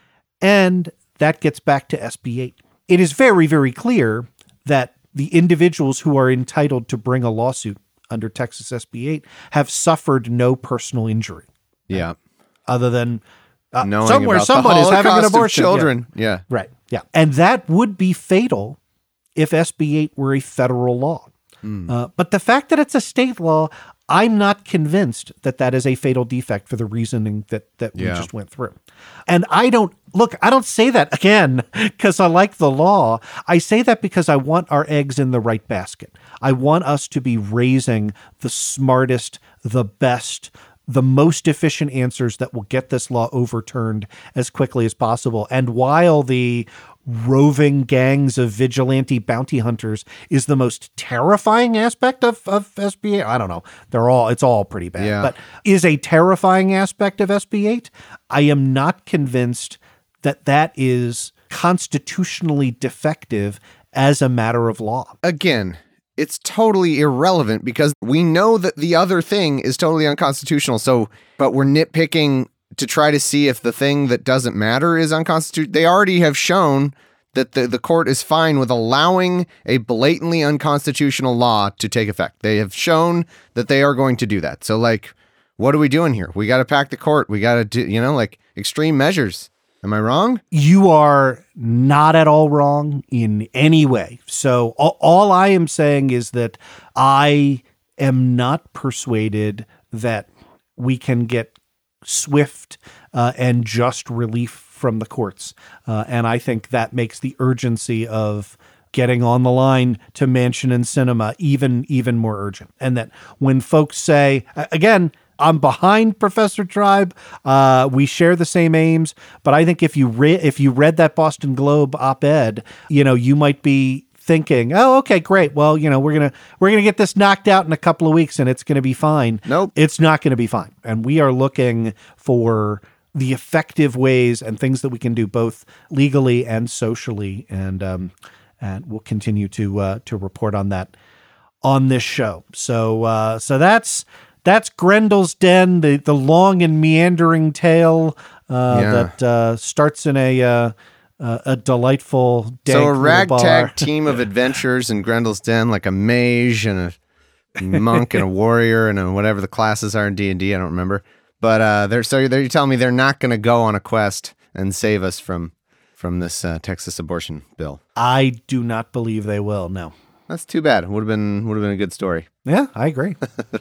Speaker 9: And that gets back to SB 8. It is very, very clear that the individuals who are entitled to bring a lawsuit under Texas SB 8 have suffered no personal injury.
Speaker 8: Yeah.
Speaker 9: Other than
Speaker 8: somewhere
Speaker 9: someone is having an abortion.
Speaker 8: Children. Yeah.
Speaker 9: Right. Yeah. And that would be fatal if SB 8 were a federal law. But the fact that it's a state law, I'm not convinced that that is a fatal defect for the reasoning that we just went through. And I don't say that again because I like the law. I say that because I want our eggs in the right basket. I want us to be raising the smartest, the best, the most efficient answers that will get this law overturned as quickly as possible. And while the roving gangs of vigilante bounty hunters is the most terrifying aspect of SB 8, I don't know. It's all pretty bad, but is a terrifying aspect of SB 8. I am not convinced that that is constitutionally defective as a matter of law.
Speaker 8: Again, it's totally irrelevant because we know that the other thing is totally unconstitutional. But we're nitpicking to try to see if the thing that doesn't matter is unconstitutional. They already have shown that the court is fine with allowing a blatantly unconstitutional law to take effect. They have shown that they are going to do that. So What are we doing here? We got to pack the court. We got to do, like extreme measures. Am I wrong?
Speaker 9: You are not at all wrong in any way. So all I am saying is that I am not persuaded that we can get swift and just relief from the courts. And I think that makes the urgency of getting on the line to Manchin and Sinema even more urgent. And that when folks say, again, I'm behind Professor Tribe. We share the same aims, but I think if you read that Boston Globe op-ed, you might be thinking, oh, okay, great. Well, we're gonna get this knocked out in a couple of weeks, and it's gonna be fine. Nope, it's not gonna be fine. And we are looking for the effective ways and things that we can do both legally and socially, and we'll continue to report on that on this show. So that's Grendel's Den, the long and meandering tale that starts in a delightful dank
Speaker 8: So a ragtag
Speaker 9: bar.
Speaker 8: team of adventurers in Grendel's Den, like a mage and a monk and a warrior and whatever the classes are in D&D. I don't remember. But you're telling me they're not going to go on a quest and save us from this Texas abortion bill?
Speaker 9: I do not believe they will. No.
Speaker 8: That's too bad. Would have been a good story.
Speaker 9: Yeah, I agree.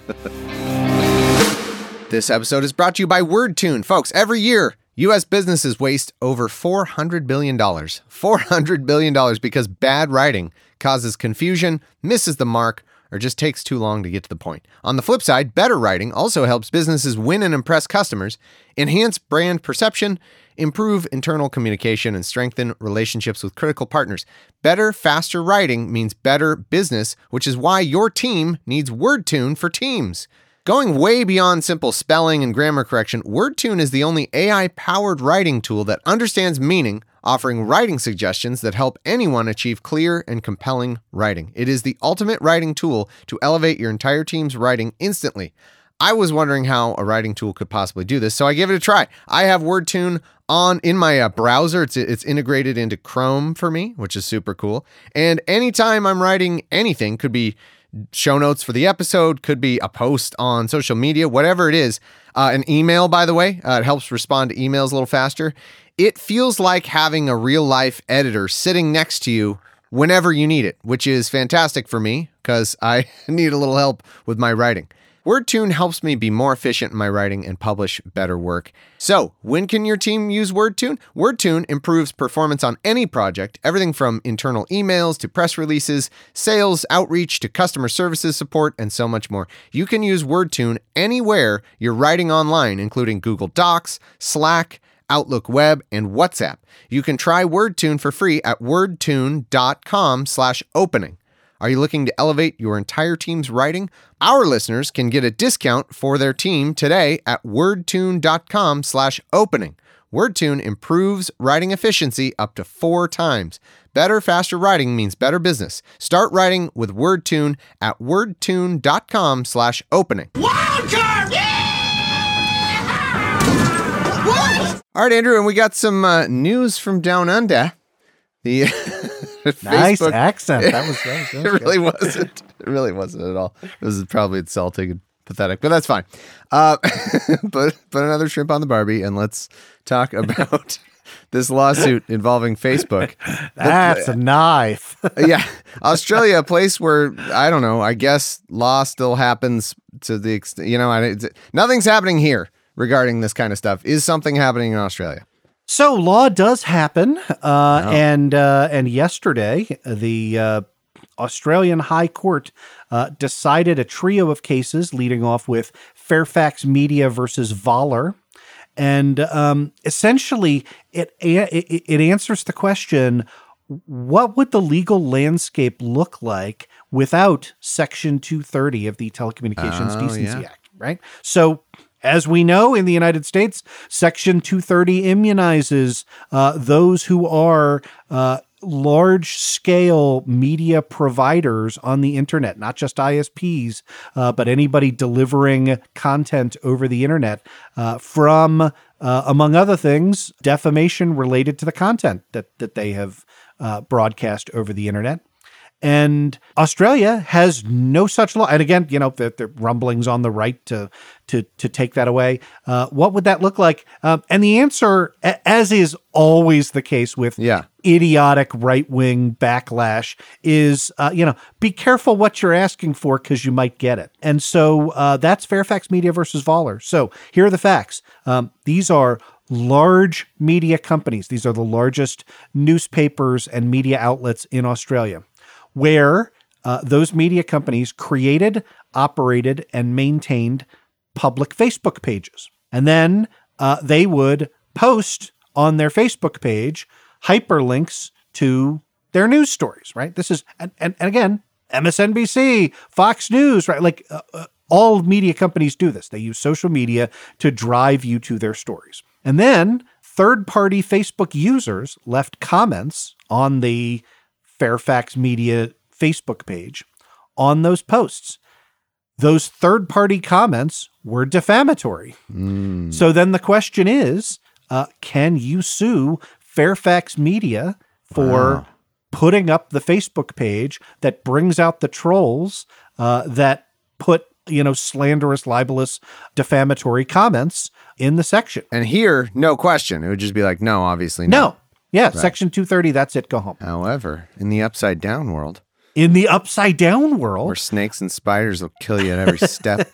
Speaker 8: This episode is brought to you by WordTune. Folks, every year, U.S. businesses waste over $400 billion. $400 billion because bad writing causes confusion, misses the mark, or just takes too long to get to the point. On the flip side, better writing also helps businesses win and impress customers, enhance brand perception, improve internal communication, and strengthen relationships with critical partners. Better, faster writing means better business, which is why your team needs WordTune for Teams. Going way beyond simple spelling and grammar correction, WordTune is the only AI-powered writing tool that understands meaning, offering writing suggestions that help anyone achieve clear and compelling writing. It is the ultimate writing tool to elevate your entire team's writing instantly. I was wondering how a writing tool could possibly do this, so I gave it a try. I have WordTune in my browser. It's integrated into Chrome for me, which is super cool. And anytime I'm writing anything, could be show notes for the episode, could be a post on social media, whatever it is. An email, by the way, it helps respond to emails a little faster. It feels like having a real life editor sitting next to you whenever you need it, which is fantastic for me because I need a little help with my writing. WordTune helps me be more efficient in my writing and publish better work. So, when can your team use WordTune? WordTune improves performance on any project, everything from internal emails to press releases, sales, outreach to customer services support, and so much more. You can use WordTune anywhere you're writing online, including Google Docs, Slack, Outlook Web, and WhatsApp. You can try WordTune for free at wordtune.com/opening. Are you looking to elevate your entire team's writing? Our listeners can get a discount for their team today at wordtune.com/opening. WordTune improves writing efficiency up to 4 times. Better, faster writing means better business. Start writing with WordTune at wordtune.com/opening.
Speaker 4: Wildcard! What?
Speaker 8: All right, Andrew, and we got some news from Down Under. The
Speaker 9: nice
Speaker 8: Facebook
Speaker 9: accent. That was
Speaker 8: it really wasn't. It really wasn't at all. It was probably insulting and pathetic, but that's fine. Put another shrimp on the Barbie, and let's talk about this lawsuit involving Facebook.
Speaker 9: That's a knife.
Speaker 8: Yeah, Australia, a place where I don't know. I guess law still happens to the extent nothing's happening here regarding this kind of stuff. Is something happening in Australia?
Speaker 9: So law does happen, and yesterday the Australian High Court decided a trio of cases, leading off with Fairfax Media versus Voller, and essentially it answers the question: what would the legal landscape look like without Section 230 of the Telecommunications Decency Act? Right, so. As we know, in the United States, Section 230 immunizes those who are large-scale media providers on the internet, not just ISPs, but anybody delivering content over the internet from, among other things, defamation related to the content that they have broadcast over the internet. And Australia has no such law. And again, the rumblings on the right to take that away. What would that look like? And the answer, as is always the case with idiotic right-wing backlash, is, be careful what you're asking for because you might get it. And so that's Fairfax Media versus Voller. So here are the facts. These are large media companies. These are the largest newspapers and media outlets in Australia, where those media companies created, operated, and maintained public Facebook pages. And then they would post on their Facebook page hyperlinks to their news stories, right? This is, and again, MSNBC, Fox News, right? Like all media companies do this. They use social media to drive you to their stories. And then third-party Facebook users left comments on the Fairfax Media Facebook page on those posts. Those third-party comments were defamatory. So then the question is, can you sue Fairfax Media for putting up the Facebook page that brings out the trolls that put slanderous, libelous, defamatory comments in the section?
Speaker 8: And here, no question. It would just be like, no, obviously no.
Speaker 9: No. Yeah, right. Section 230, that's it, go home.
Speaker 8: However, in the upside down world, where snakes and spiders will kill you at every step.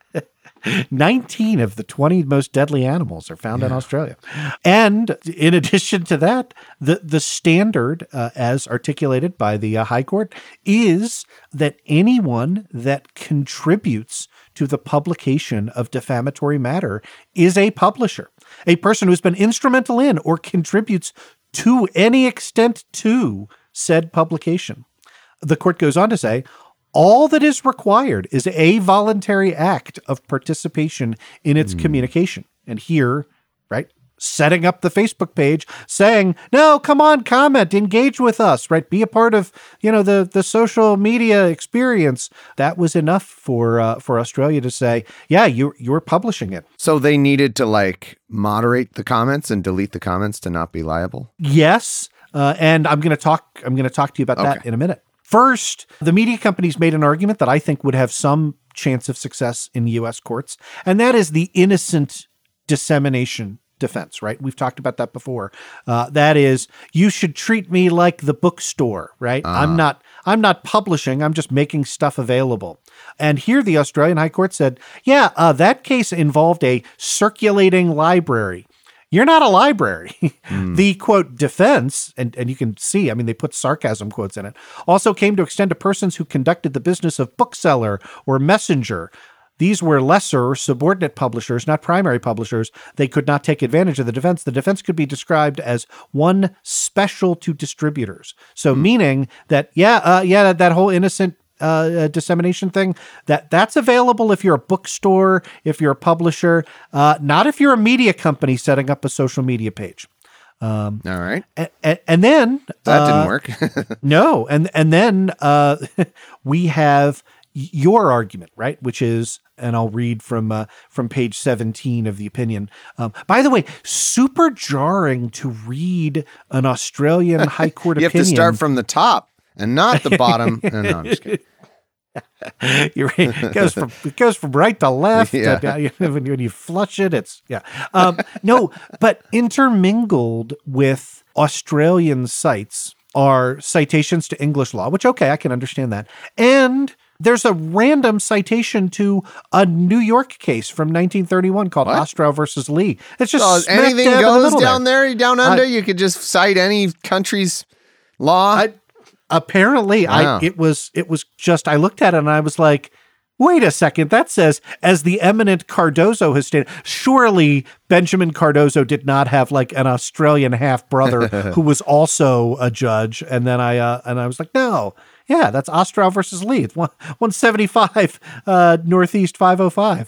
Speaker 9: 19 of the 20 most deadly animals are found in Australia. And in addition to that, the standard, as articulated by the High Court, is that anyone that contributes to the publication of defamatory matter is a publisher, a person who's been instrumental in or contributes to any extent to said publication. The court goes on to say, all that is required is a voluntary act of participation in its communication. And here, right, setting up the Facebook page, saying, no, come on, comment, engage with us, right? Be a part of, the social media experience. That was enough for Australia to say, yeah, you're publishing it.
Speaker 8: So they needed to moderate the comments and delete the comments to not be liable?
Speaker 9: Yes. And I'm going to talk to you about that in a minute. First, the media companies made an argument that I think would have some chance of success in U.S. courts, and that is the innocent dissemination defense, right? We've talked about that before. That is, you should treat me like the bookstore, right? I'm not publishing, I'm just making stuff available. And here the Australian High Court said, that case involved a circulating library. You're not a library. The, quote, defense, and you can see, they put sarcasm quotes in it, also came to extend to persons who conducted the business of bookseller or messenger. These were lesser or subordinate publishers, not primary publishers. They could not take advantage of the defense. The defense could be described as one special to distributors. So meaning that, that whole innocent dissemination thing, that's available if you're a bookstore, if you're a publisher, not if you're a media company setting up a social media page.
Speaker 8: All right.
Speaker 9: And then
Speaker 8: that didn't work.
Speaker 9: No. And then we have your argument, right? Which is, and I'll read from page 17 of the opinion. By the way, super jarring to read an Australian High Court opinion.
Speaker 8: You have to start from the top and not the bottom. No, I'm just kidding.
Speaker 9: It goes from right to left. When you flush it, no, but intermingled with Australian sites are citations to English law, which, I can understand that. And there's a random citation to a New York case from 1931 called Ostrow versus Lee. It's just
Speaker 8: anything goes down there, down under. You could just cite any country's law.
Speaker 9: Apparently, it was just, I looked at it and I was like, wait a second, that says, as the eminent Cardozo has stated, surely Benjamin Cardozo did not have an Australian half-brother who was also a judge. And then I was like, no, that's Ostrow versus Lee. It's 175 Northeast 505.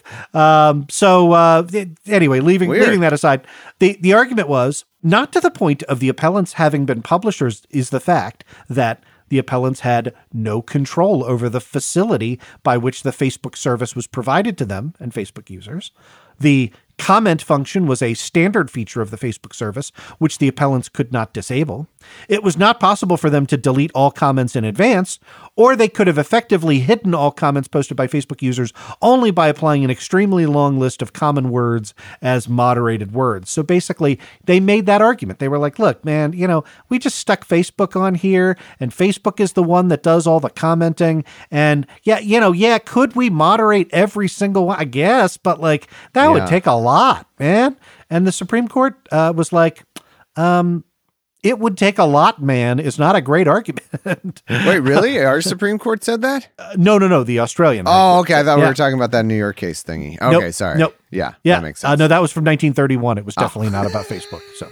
Speaker 9: Anyway, leaving that aside, the argument was, not to the point of the appellants having been publishers, is the fact that the appellants had no control over the facility by which the Facebook service was provided to them and Facebook users. The Comment function was a standard feature of the Facebook service, which the appellants could not disable. It was not possible for them to delete all comments in advance, or they could have effectively hidden all comments posted by Facebook users only by applying an extremely long list of common words as moderated words. So basically, they made that argument. They were like, look, man, we just stuck Facebook on here, and Facebook is the one that does all the commenting. And could we moderate every single one? I guess, but that would take a lot, man. And the Supreme Court was like, it would take a lot, man, is not a great argument.
Speaker 8: Wait, really? Our Supreme Court said that?
Speaker 9: No, the Australian.
Speaker 8: Oh, okay. I thought we were talking about that New York case thingy. Okay,
Speaker 9: nope,
Speaker 8: sorry.
Speaker 9: Nope.
Speaker 8: Yeah, that makes sense.
Speaker 9: No, that was from 1931. It was definitely not about Facebook. So,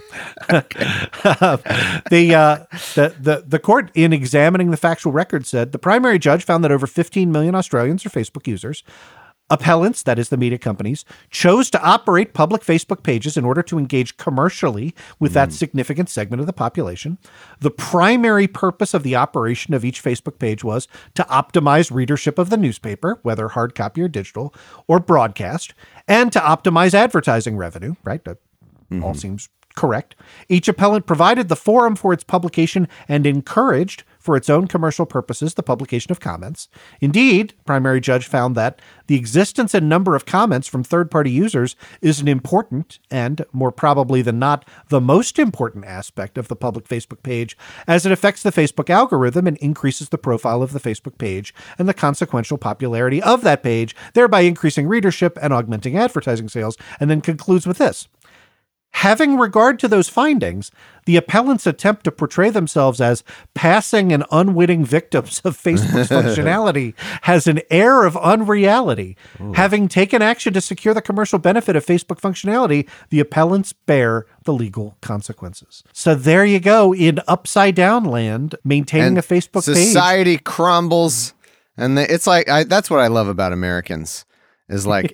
Speaker 9: the court, in examining the factual record, said the primary judge found that over 15 million Australians are Facebook users. Appellants, that is the media companies, chose to operate public Facebook pages in order to engage commercially with that significant segment of the population. The primary purpose of the operation of each Facebook page was to optimize readership of the newspaper, whether hard copy or digital, or broadcast, and to optimize advertising revenue, right? That all seems correct. Each appellant provided the forum for its publication and encouraged, for its own commercial purposes, the publication of comments. Indeed, primary judge found that the existence and number of comments from third-party users is an important and, more probably than not, the most important aspect of the public Facebook page, as it affects the Facebook algorithm and increases the profile of the Facebook page and the consequential popularity of that page, thereby increasing readership and augmenting advertising sales, and then concludes with this. Having regard to those findings, the appellants attempt to portray themselves as passing and unwitting victims of Facebook's functionality has an air of unreality. Ooh. Having taken action to secure the commercial benefit of Facebook functionality, the appellants bear the legal consequences. So there you go, in upside down land, maintaining a Facebook page.
Speaker 8: Society crumbles. And it's like, that's what I love about Americans. Is like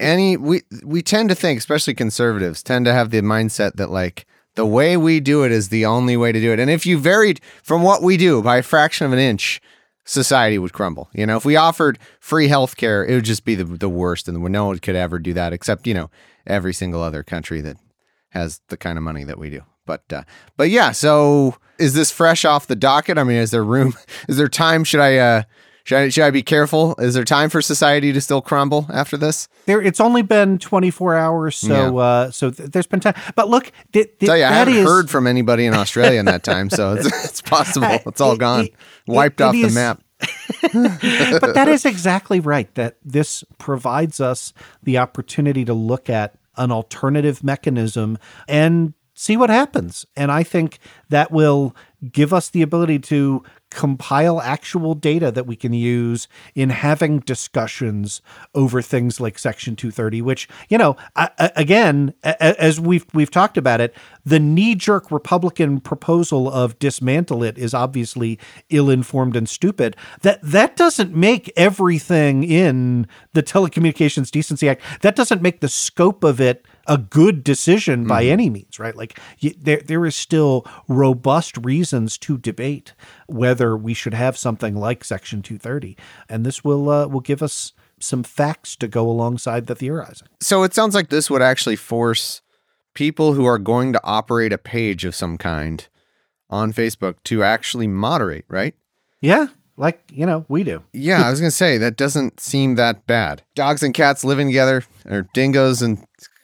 Speaker 8: we tend to think, especially conservatives, tend to have the mindset that the way we do it is the only way to do it. And if you varied from what we do by a fraction of an inch, society would crumble. If we offered free healthcare, it would just be the worst, and no one could ever do that except every single other country that has the kind of money that we do. But yeah. So is this fresh off the docket? I mean, is there room? Is there time? Should I be careful? Is there time for society to still crumble after this?
Speaker 9: It's only been 24 hours, so there's been time. But look,
Speaker 8: I haven't heard from anybody in Australia in that time, so it's possible. It's all gone, wiped off the map.
Speaker 9: But that is exactly right, that this provides us the opportunity to look at an alternative mechanism and see what happens. And I think that will give us the ability to compile actual data that we can use in having discussions over things like Section 230, which, again, as we've talked about it, the knee-jerk Republican proposal of dismantle it is obviously ill-informed and stupid. That doesn't make everything in the Telecommunications Decency Act, that doesn't make the scope of it a good decision by any means, right? There is still robust reasons to debate whether we should have something like Section 230, and this will give us some facts to go alongside the theorizing.
Speaker 8: So it sounds like this would actually force people who are going to operate a page of some kind on Facebook to actually moderate, right?
Speaker 9: Yeah. We do.
Speaker 8: Yeah, I was going to say, that doesn't seem that bad. Dogs and cats living together, or dingoes and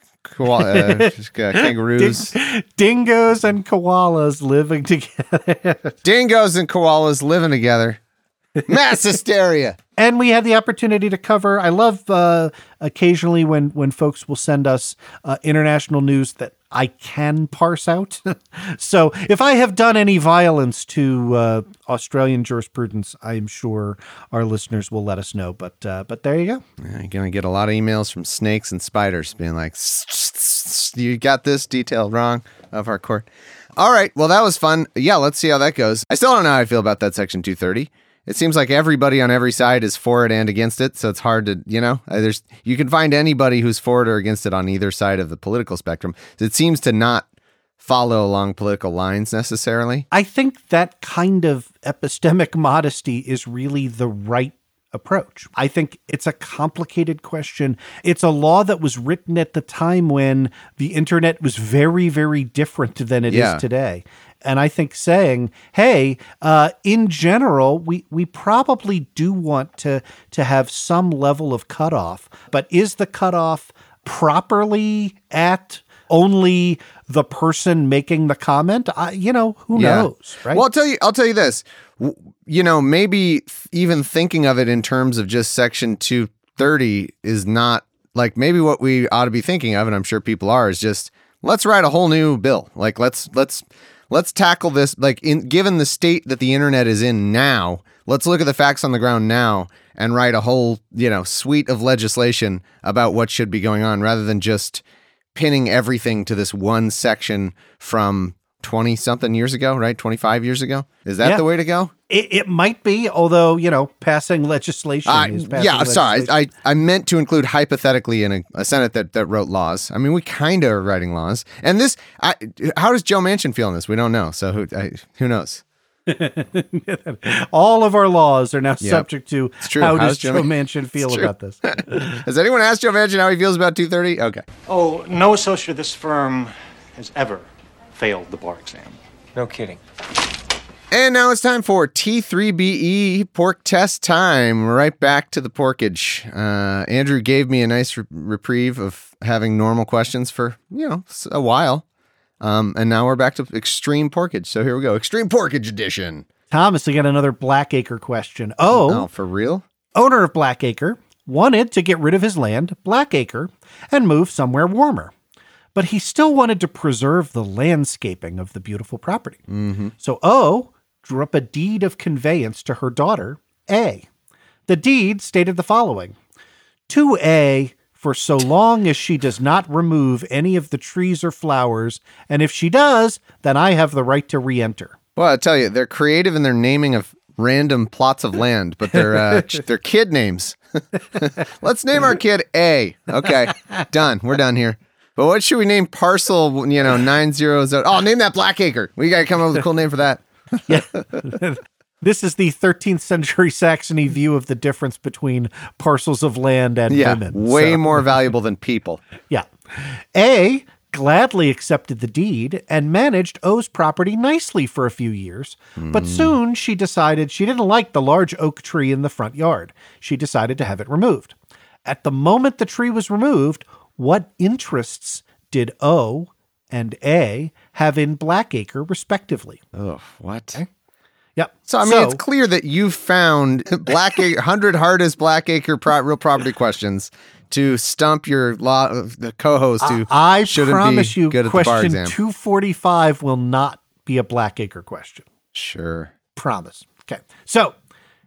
Speaker 8: kangaroos.
Speaker 9: Dingoes and koalas living together.
Speaker 8: Dingoes and koalas living together. Mass hysteria.
Speaker 9: And we had the opportunity to cover, I love occasionally when folks will send us international news that I can parse out. So if I have done any violence to Australian jurisprudence, I'm sure our listeners will let us know. But there you go.
Speaker 8: Yeah, you're going to get a lot of emails from snakes and spiders being like, you got this detail wrong of our court. All right. Well, that was fun. Yeah, let's see how that goes. I still don't know how I feel about that Section 230. It seems like everybody on every side is for it and against it, so it's hard to, you can find anybody who's for it or against it on either side of the political spectrum. It seems to not follow along political lines necessarily.
Speaker 9: I think that kind of epistemic modesty is really the right approach. I think it's a complicated question. It's a law that was written at the time when the internet was very, very different than it is today. And I think saying, hey, in general, we probably do want to have some level of cutoff, but is the cutoff properly at only the person making the comment? Who knows, right?
Speaker 8: Well, I'll tell you this. Maybe even thinking of it in terms of just Section 230 is not like maybe what we ought to be thinking of, and I'm sure people are, is just let's write a whole new bill. Like let's tackle this. Like given the state that the internet is in now, let's look at the facts on the ground now and write a whole suite of legislation about what should be going on, rather than just pinning everything to this one section from 20-something years ago, right? 25 years ago? Is that the way to go?
Speaker 9: It might be, although, passing legislation is passing legislation.
Speaker 8: Sorry. I meant to include hypothetically in a Senate that wrote laws. I mean, we kind of are writing laws. And this, how does Joe Manchin feel on this? We don't know. So who knows?
Speaker 9: All of our laws are now subject to how does Joe Manchin feel about this?
Speaker 8: Has anyone asked Joe Manchin how he feels about 230? Okay.
Speaker 10: Oh, no associate of this firm has ever failed the bar exam.
Speaker 2: No kidding.
Speaker 8: And now it's time for T3BE pork test time. We're right back to the porkage. Andrew gave me a nice reprieve of having normal questions for, a while. And now we're back to extreme porkage. So here we go. Extreme porkage edition.
Speaker 9: Thomas, I got another Blackacre question.
Speaker 8: Oh, for real?
Speaker 9: Owner of Blackacre wanted to get rid of his land, Blackacre, and move somewhere warmer. But he still wanted to preserve the landscaping of the beautiful property.
Speaker 8: Mm-hmm.
Speaker 9: So O drew up a deed of conveyance to her daughter, A. The deed stated the following: to A, for so long as she does not remove any of the trees or flowers, and if she does, then I have the right to re-enter.
Speaker 8: Well, I tell you, they're creative in their naming of random plots of land, but they're kid names. Let's name our kid A. Okay, done. We're done here. But what should we name parcel, 900? Oh, name that Blackacre. We got to come up with a cool name for that.
Speaker 9: Yeah. This is the 13th century Saxony view of the difference between parcels of land and women.
Speaker 8: Way more valuable than people.
Speaker 9: Yeah. A gladly accepted the deed and managed O's property nicely for a few years, but soon she decided she didn't like the large oak tree in the front yard. She decided to have it removed. At the moment the tree was removed, what interests did O and A have in Blackacre, respectively?
Speaker 8: Oh, what?
Speaker 9: Okay. Yep.
Speaker 8: So, it's clear that you found 100 hardest Blackacre real property questions to stump your the co-host who
Speaker 9: I
Speaker 8: shouldn't
Speaker 9: promise
Speaker 8: be
Speaker 9: you,
Speaker 8: good at the bar
Speaker 9: question
Speaker 8: exam.
Speaker 9: 245 will not be a Blackacre question.
Speaker 8: Sure.
Speaker 9: Promise. Okay. So,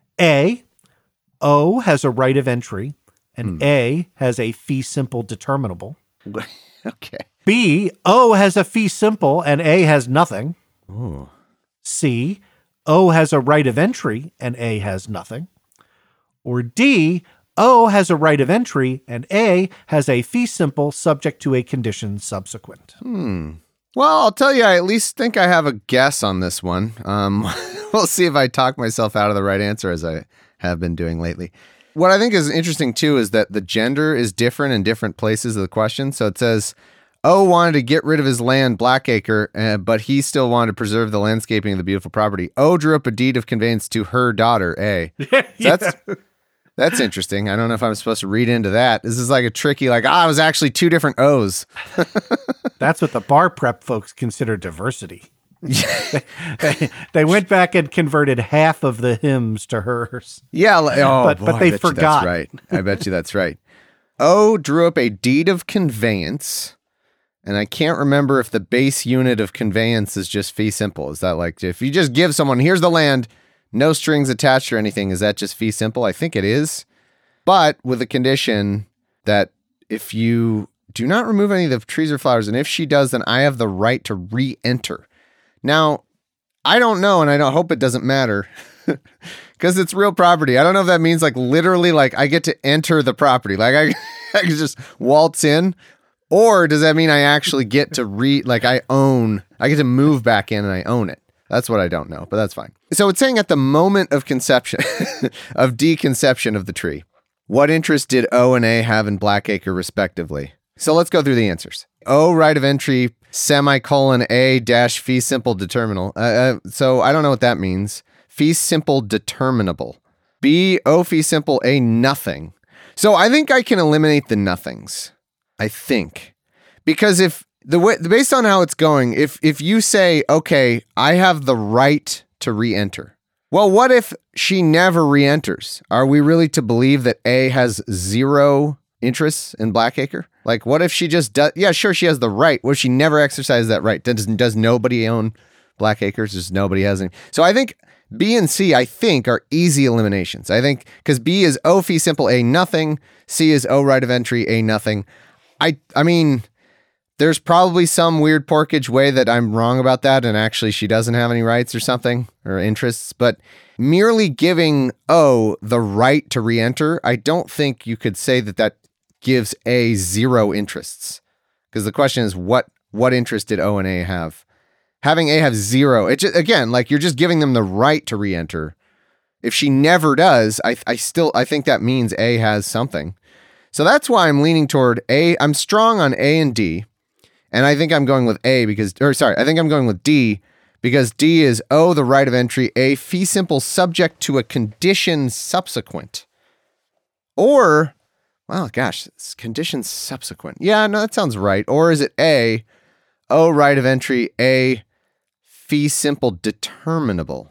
Speaker 9: O has a right of entry, and A has a fee simple determinable.
Speaker 8: Okay.
Speaker 9: B, O has a fee simple, and A has nothing.
Speaker 8: Ooh.
Speaker 9: C, O has a right of entry, and A has nothing. Or D, O has a right of entry, and A has a fee simple subject to a condition subsequent.
Speaker 8: Well, I'll tell you, I at least think I have a guess on this one. We'll see if I talk myself out of the right answer, as I have been doing lately. What I think is interesting, too, is that the gender is different in different places of the question. So it says, O wanted to get rid of his land, Blackacre, but he still wanted to preserve the landscaping of the beautiful property. O drew up a deed of conveyance to her daughter, A. That's interesting. I don't know if I'm supposed to read into that. This is like a tricky, it was actually two different O's.
Speaker 9: That's what the bar prep folks consider diversity. They went back and converted half of the hymns to hers.
Speaker 8: Yeah.
Speaker 9: But they forgot.
Speaker 8: That's right. I bet you that's right. O drew up a deed of conveyance. And I can't remember if the base unit of conveyance is just fee simple. Is that like, if you just give someone, here's the land, no strings attached or anything, is that just fee simple? I think it is. But with the condition that if you do not remove any of the trees or flowers, and if she does, then I have the right to re-enter. Now, I don't know, and I don't hope it doesn't matter, because it's real property. I don't know if that means literally I get to enter the property. I can just waltz in. Or does that mean I actually get to I get to move back in and I own it? That's what I don't know, but that's fine. So it's saying at the moment of conception, of deconception of the tree, what interest did O and A have in Blackacre respectively? So let's go through the answers. O, right of entry, semicolon A dash fee simple determinable. So I don't know what that means. Fee simple determinable. B, O fee simple A nothing. So I think I can eliminate the nothings. I think. Because if based on how it's going, if you say, okay, I have the right to re-enter. Well, what if she never re-enters? Are we really to believe that A has zero interests in Blackacre? Like, what if she just does? Yeah, sure, she has the right. What if she never exercises that right? Does nobody own Blackacres? Just nobody has any. So I think B and C, I think, are easy eliminations. I think because B is O fee simple A nothing. C is O right of entry A nothing. I mean, there's probably some weird porkage way that I'm wrong about that, and actually she doesn't have any rights or something, or interests, but merely giving O the right to re-enter, I don't think you could say that gives A zero interests. Because the question is, what interest did O and A have? Having A have zero, it just, again, like you're just giving them the right to re-enter. If she never does, I think that means A has something. So that's why I'm leaning toward A. I'm strong on A and D. And I think I'm going with I think I'm going with D because D is O, the right of entry, A, fee simple subject to a condition subsequent. Or, well, gosh, it's condition subsequent. Yeah, no, that sounds right. Or is it A, O, right of entry, A, fee simple determinable.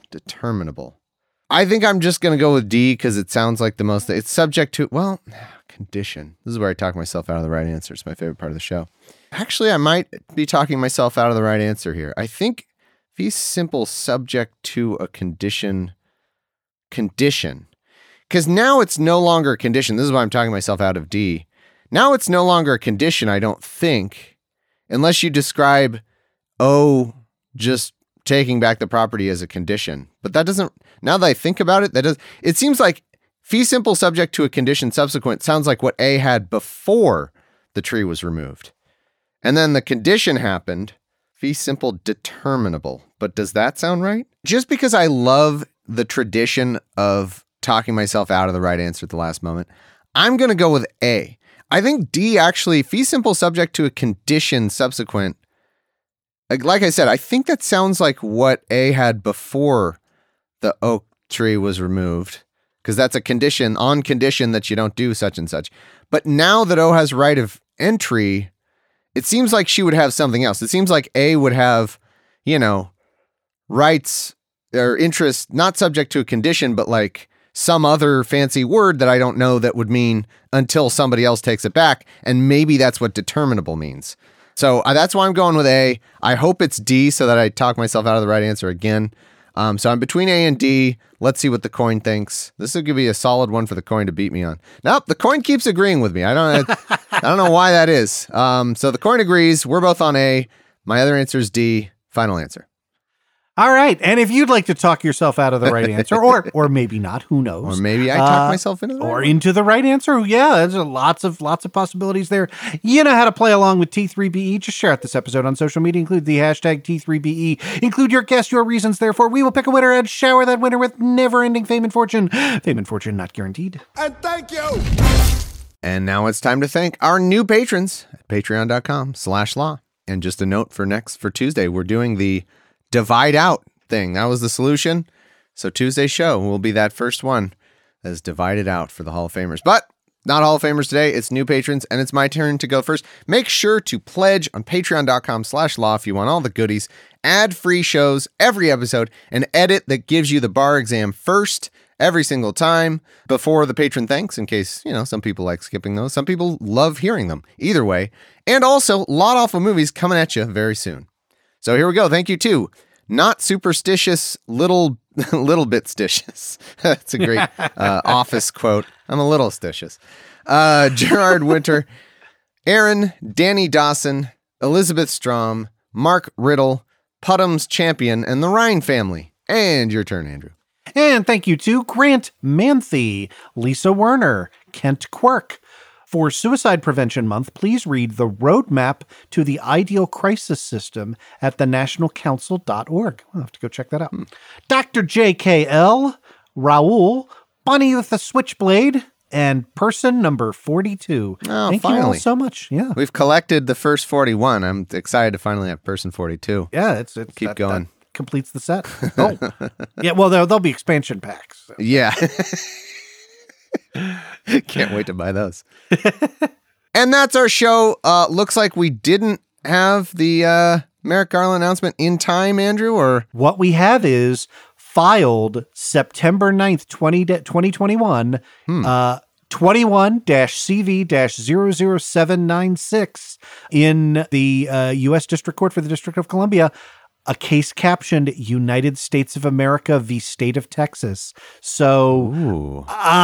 Speaker 8: I think I'm just going to go with D because it sounds like the most, it's subject to, well, condition. This is where I talk myself out of the right answer. It's my favorite part of the show. Actually, I might be talking myself out of the right answer here. I think fee simple subject to a condition. Because now it's no longer a condition. This is why I'm talking myself out of D. Now it's no longer a condition, I don't think, unless you describe O just taking back the property as a condition. But that doesn't, now that I think about it, it seems like fee simple subject to a condition subsequent sounds like what A had before the tree was removed. And then the condition happened, fee simple determinable. But does that sound right? Just because I love the tradition of talking myself out of the right answer at the last moment, I'm going to go with A. I think D actually, fee simple subject to a condition subsequent. Like I said, I think that sounds like what A had before the oak tree was removed. Because that's a condition, on condition that you don't do such and such. But now that O has right of entry, it seems like she would have something else. It seems like A would have, rights or interests not subject to a condition, but like some other fancy word that I don't know that would mean until somebody else takes it back. And maybe that's what determinable means. So that's why I'm going with A. I hope it's D so that I talk myself out of the right answer again. So I'm between A and D. Let's see what the coin thinks. This will give me a solid one for the coin to beat me on. Nope, the coin keeps agreeing with me. I don't know why that is. So the coin agrees. We're both on A. My other answer is D. Final answer.
Speaker 9: All right. And if you'd like to talk yourself out of the right answer, or maybe not, who knows?
Speaker 8: Or maybe I talk myself into the right
Speaker 9: into the right answer. Yeah, there's lots of possibilities there. You know how to play along with T3BE. Just share out this episode on social media. Include the hashtag T3BE. Include your guess, your reasons. Therefore, we will pick a winner and shower that winner with never-ending fame and fortune. Fame and fortune not guaranteed.
Speaker 4: And thank you.
Speaker 8: And now it's time to thank our new patrons at patreon.com/law. And just a note for Tuesday, we're doing the divide out thing. That was the solution. So Tuesday's show will be that first one that is divided out for the Hall of Famers. But not Hall of Famers today. It's new patrons, and it's my turn to go first. Make sure to pledge on patreon.com/law if you want all the goodies, ad-free shows every episode, an edit that gives you the bar exam first every single time before the patron thanks, in case, some people like skipping those. Some people love hearing them. Either way. And also, lot awful movies coming at you very soon. So here we go. Thank you to Not Superstitious, Little Bit Stitious. That's a great office quote. I'm a little stitious. Gerard Winter, Aaron, Danny Dawson, Elizabeth Strom, Mark Riddle, Putham's Champion, and the Rhine family. And your turn, Andrew.
Speaker 9: And thank you to Grant Manthe, Lisa Werner, Kent Quirk, For Suicide Prevention Month, please read The Roadmap to the Ideal Crisis System at thenationalcouncil.org. I'll have to go check that out. Dr. JKL, Raul, Bunny with a Switchblade, and person number 42.
Speaker 8: Oh,
Speaker 9: Thank
Speaker 8: finally.
Speaker 9: you all so much. Yeah.
Speaker 8: We've collected the first 41. I'm excited to finally have person 42.
Speaker 9: Yeah, it's
Speaker 8: Keep going.
Speaker 9: That completes the set. Oh. Yeah, well, there'll be expansion packs. So.
Speaker 8: Yeah. Can't wait to buy those. And that's our show. Looks like we didn't have the Merrick Garland announcement in time, Andrew, or?
Speaker 9: What we have is filed September 9th, 2021, 21-CV-00796 in the U.S. District Court for the District of Columbia, a case captioned United States of America v. State of Texas. So, who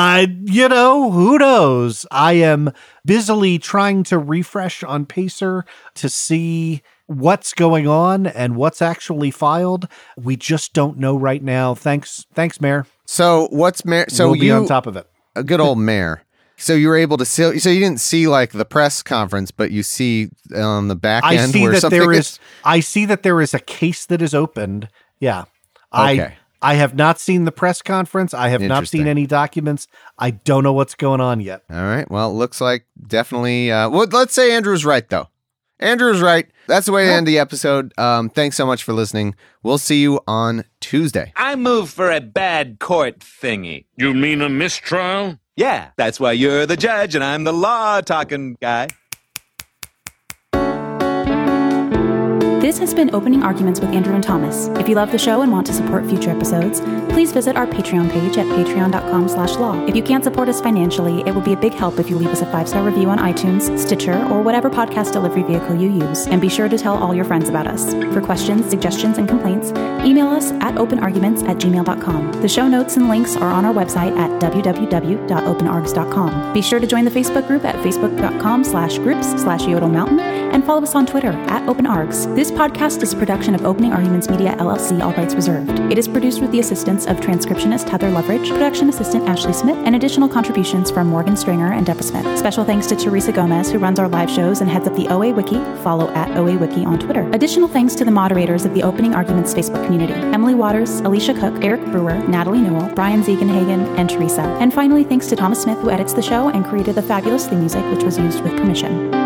Speaker 9: knows? I am busily trying to refresh on Pacer to see what's going on and what's actually filed. We just don't know right now. Thanks, Mayor.
Speaker 8: So what's Mayor? So
Speaker 9: we'll be on top of it.
Speaker 8: A good old Mayor. So you were able to see. So you didn't see like the press conference, but you see on the back end where something
Speaker 9: I see that there is a case that is opened. Yeah.
Speaker 8: Okay.
Speaker 9: I have not seen the press conference. I have not seen any documents. I don't know what's going on yet.
Speaker 8: All right. Well, it looks like definitely. Well, let's say Andrew's right though. Andrew's right. That's the way to end the episode. Thanks so much for listening. We'll see you on Tuesday.
Speaker 11: I move for a bad court thingy.
Speaker 12: You mean a mistrial?
Speaker 11: Yeah, that's why you're the judge and I'm the law-talking guy.
Speaker 6: This has been Opening Arguments with Andrew and Thomas. If you love the show and want to support future episodes, please visit our Patreon page at patreon.com/law. If you can't support us financially, it would be a big help if you leave us a 5-star review on iTunes, Stitcher, or whatever podcast delivery vehicle you use. And be sure to tell all your friends about us. For questions, suggestions, and complaints, email us at openarguments@gmail.com. The show notes and links are on our website at www.openargs.com. Be sure to join the Facebook group at facebook.com/groups/Yodel Mountain and follow us on Twitter at openargs. This podcast is a production of Opening Arguments Media, LLC, all rights reserved. It is produced with the assistance of transcriptionist Heather Loveridge, production assistant Ashley Smith, and additional contributions from Morgan Stringer and Deborah Smith. Special thanks to Teresa Gomez, who runs our live shows and heads up the OA Wiki. Follow at OA Wiki on Twitter. Additional thanks to the moderators of the Opening Arguments Facebook community: Emily Waters, Alicia Cook, Eric Brewer, Natalie Newell, Brian Ziegenhagen, and Teresa. And finally, thanks to Thomas Smith, who edits the show and created the fabulous theme music, which was used with permission.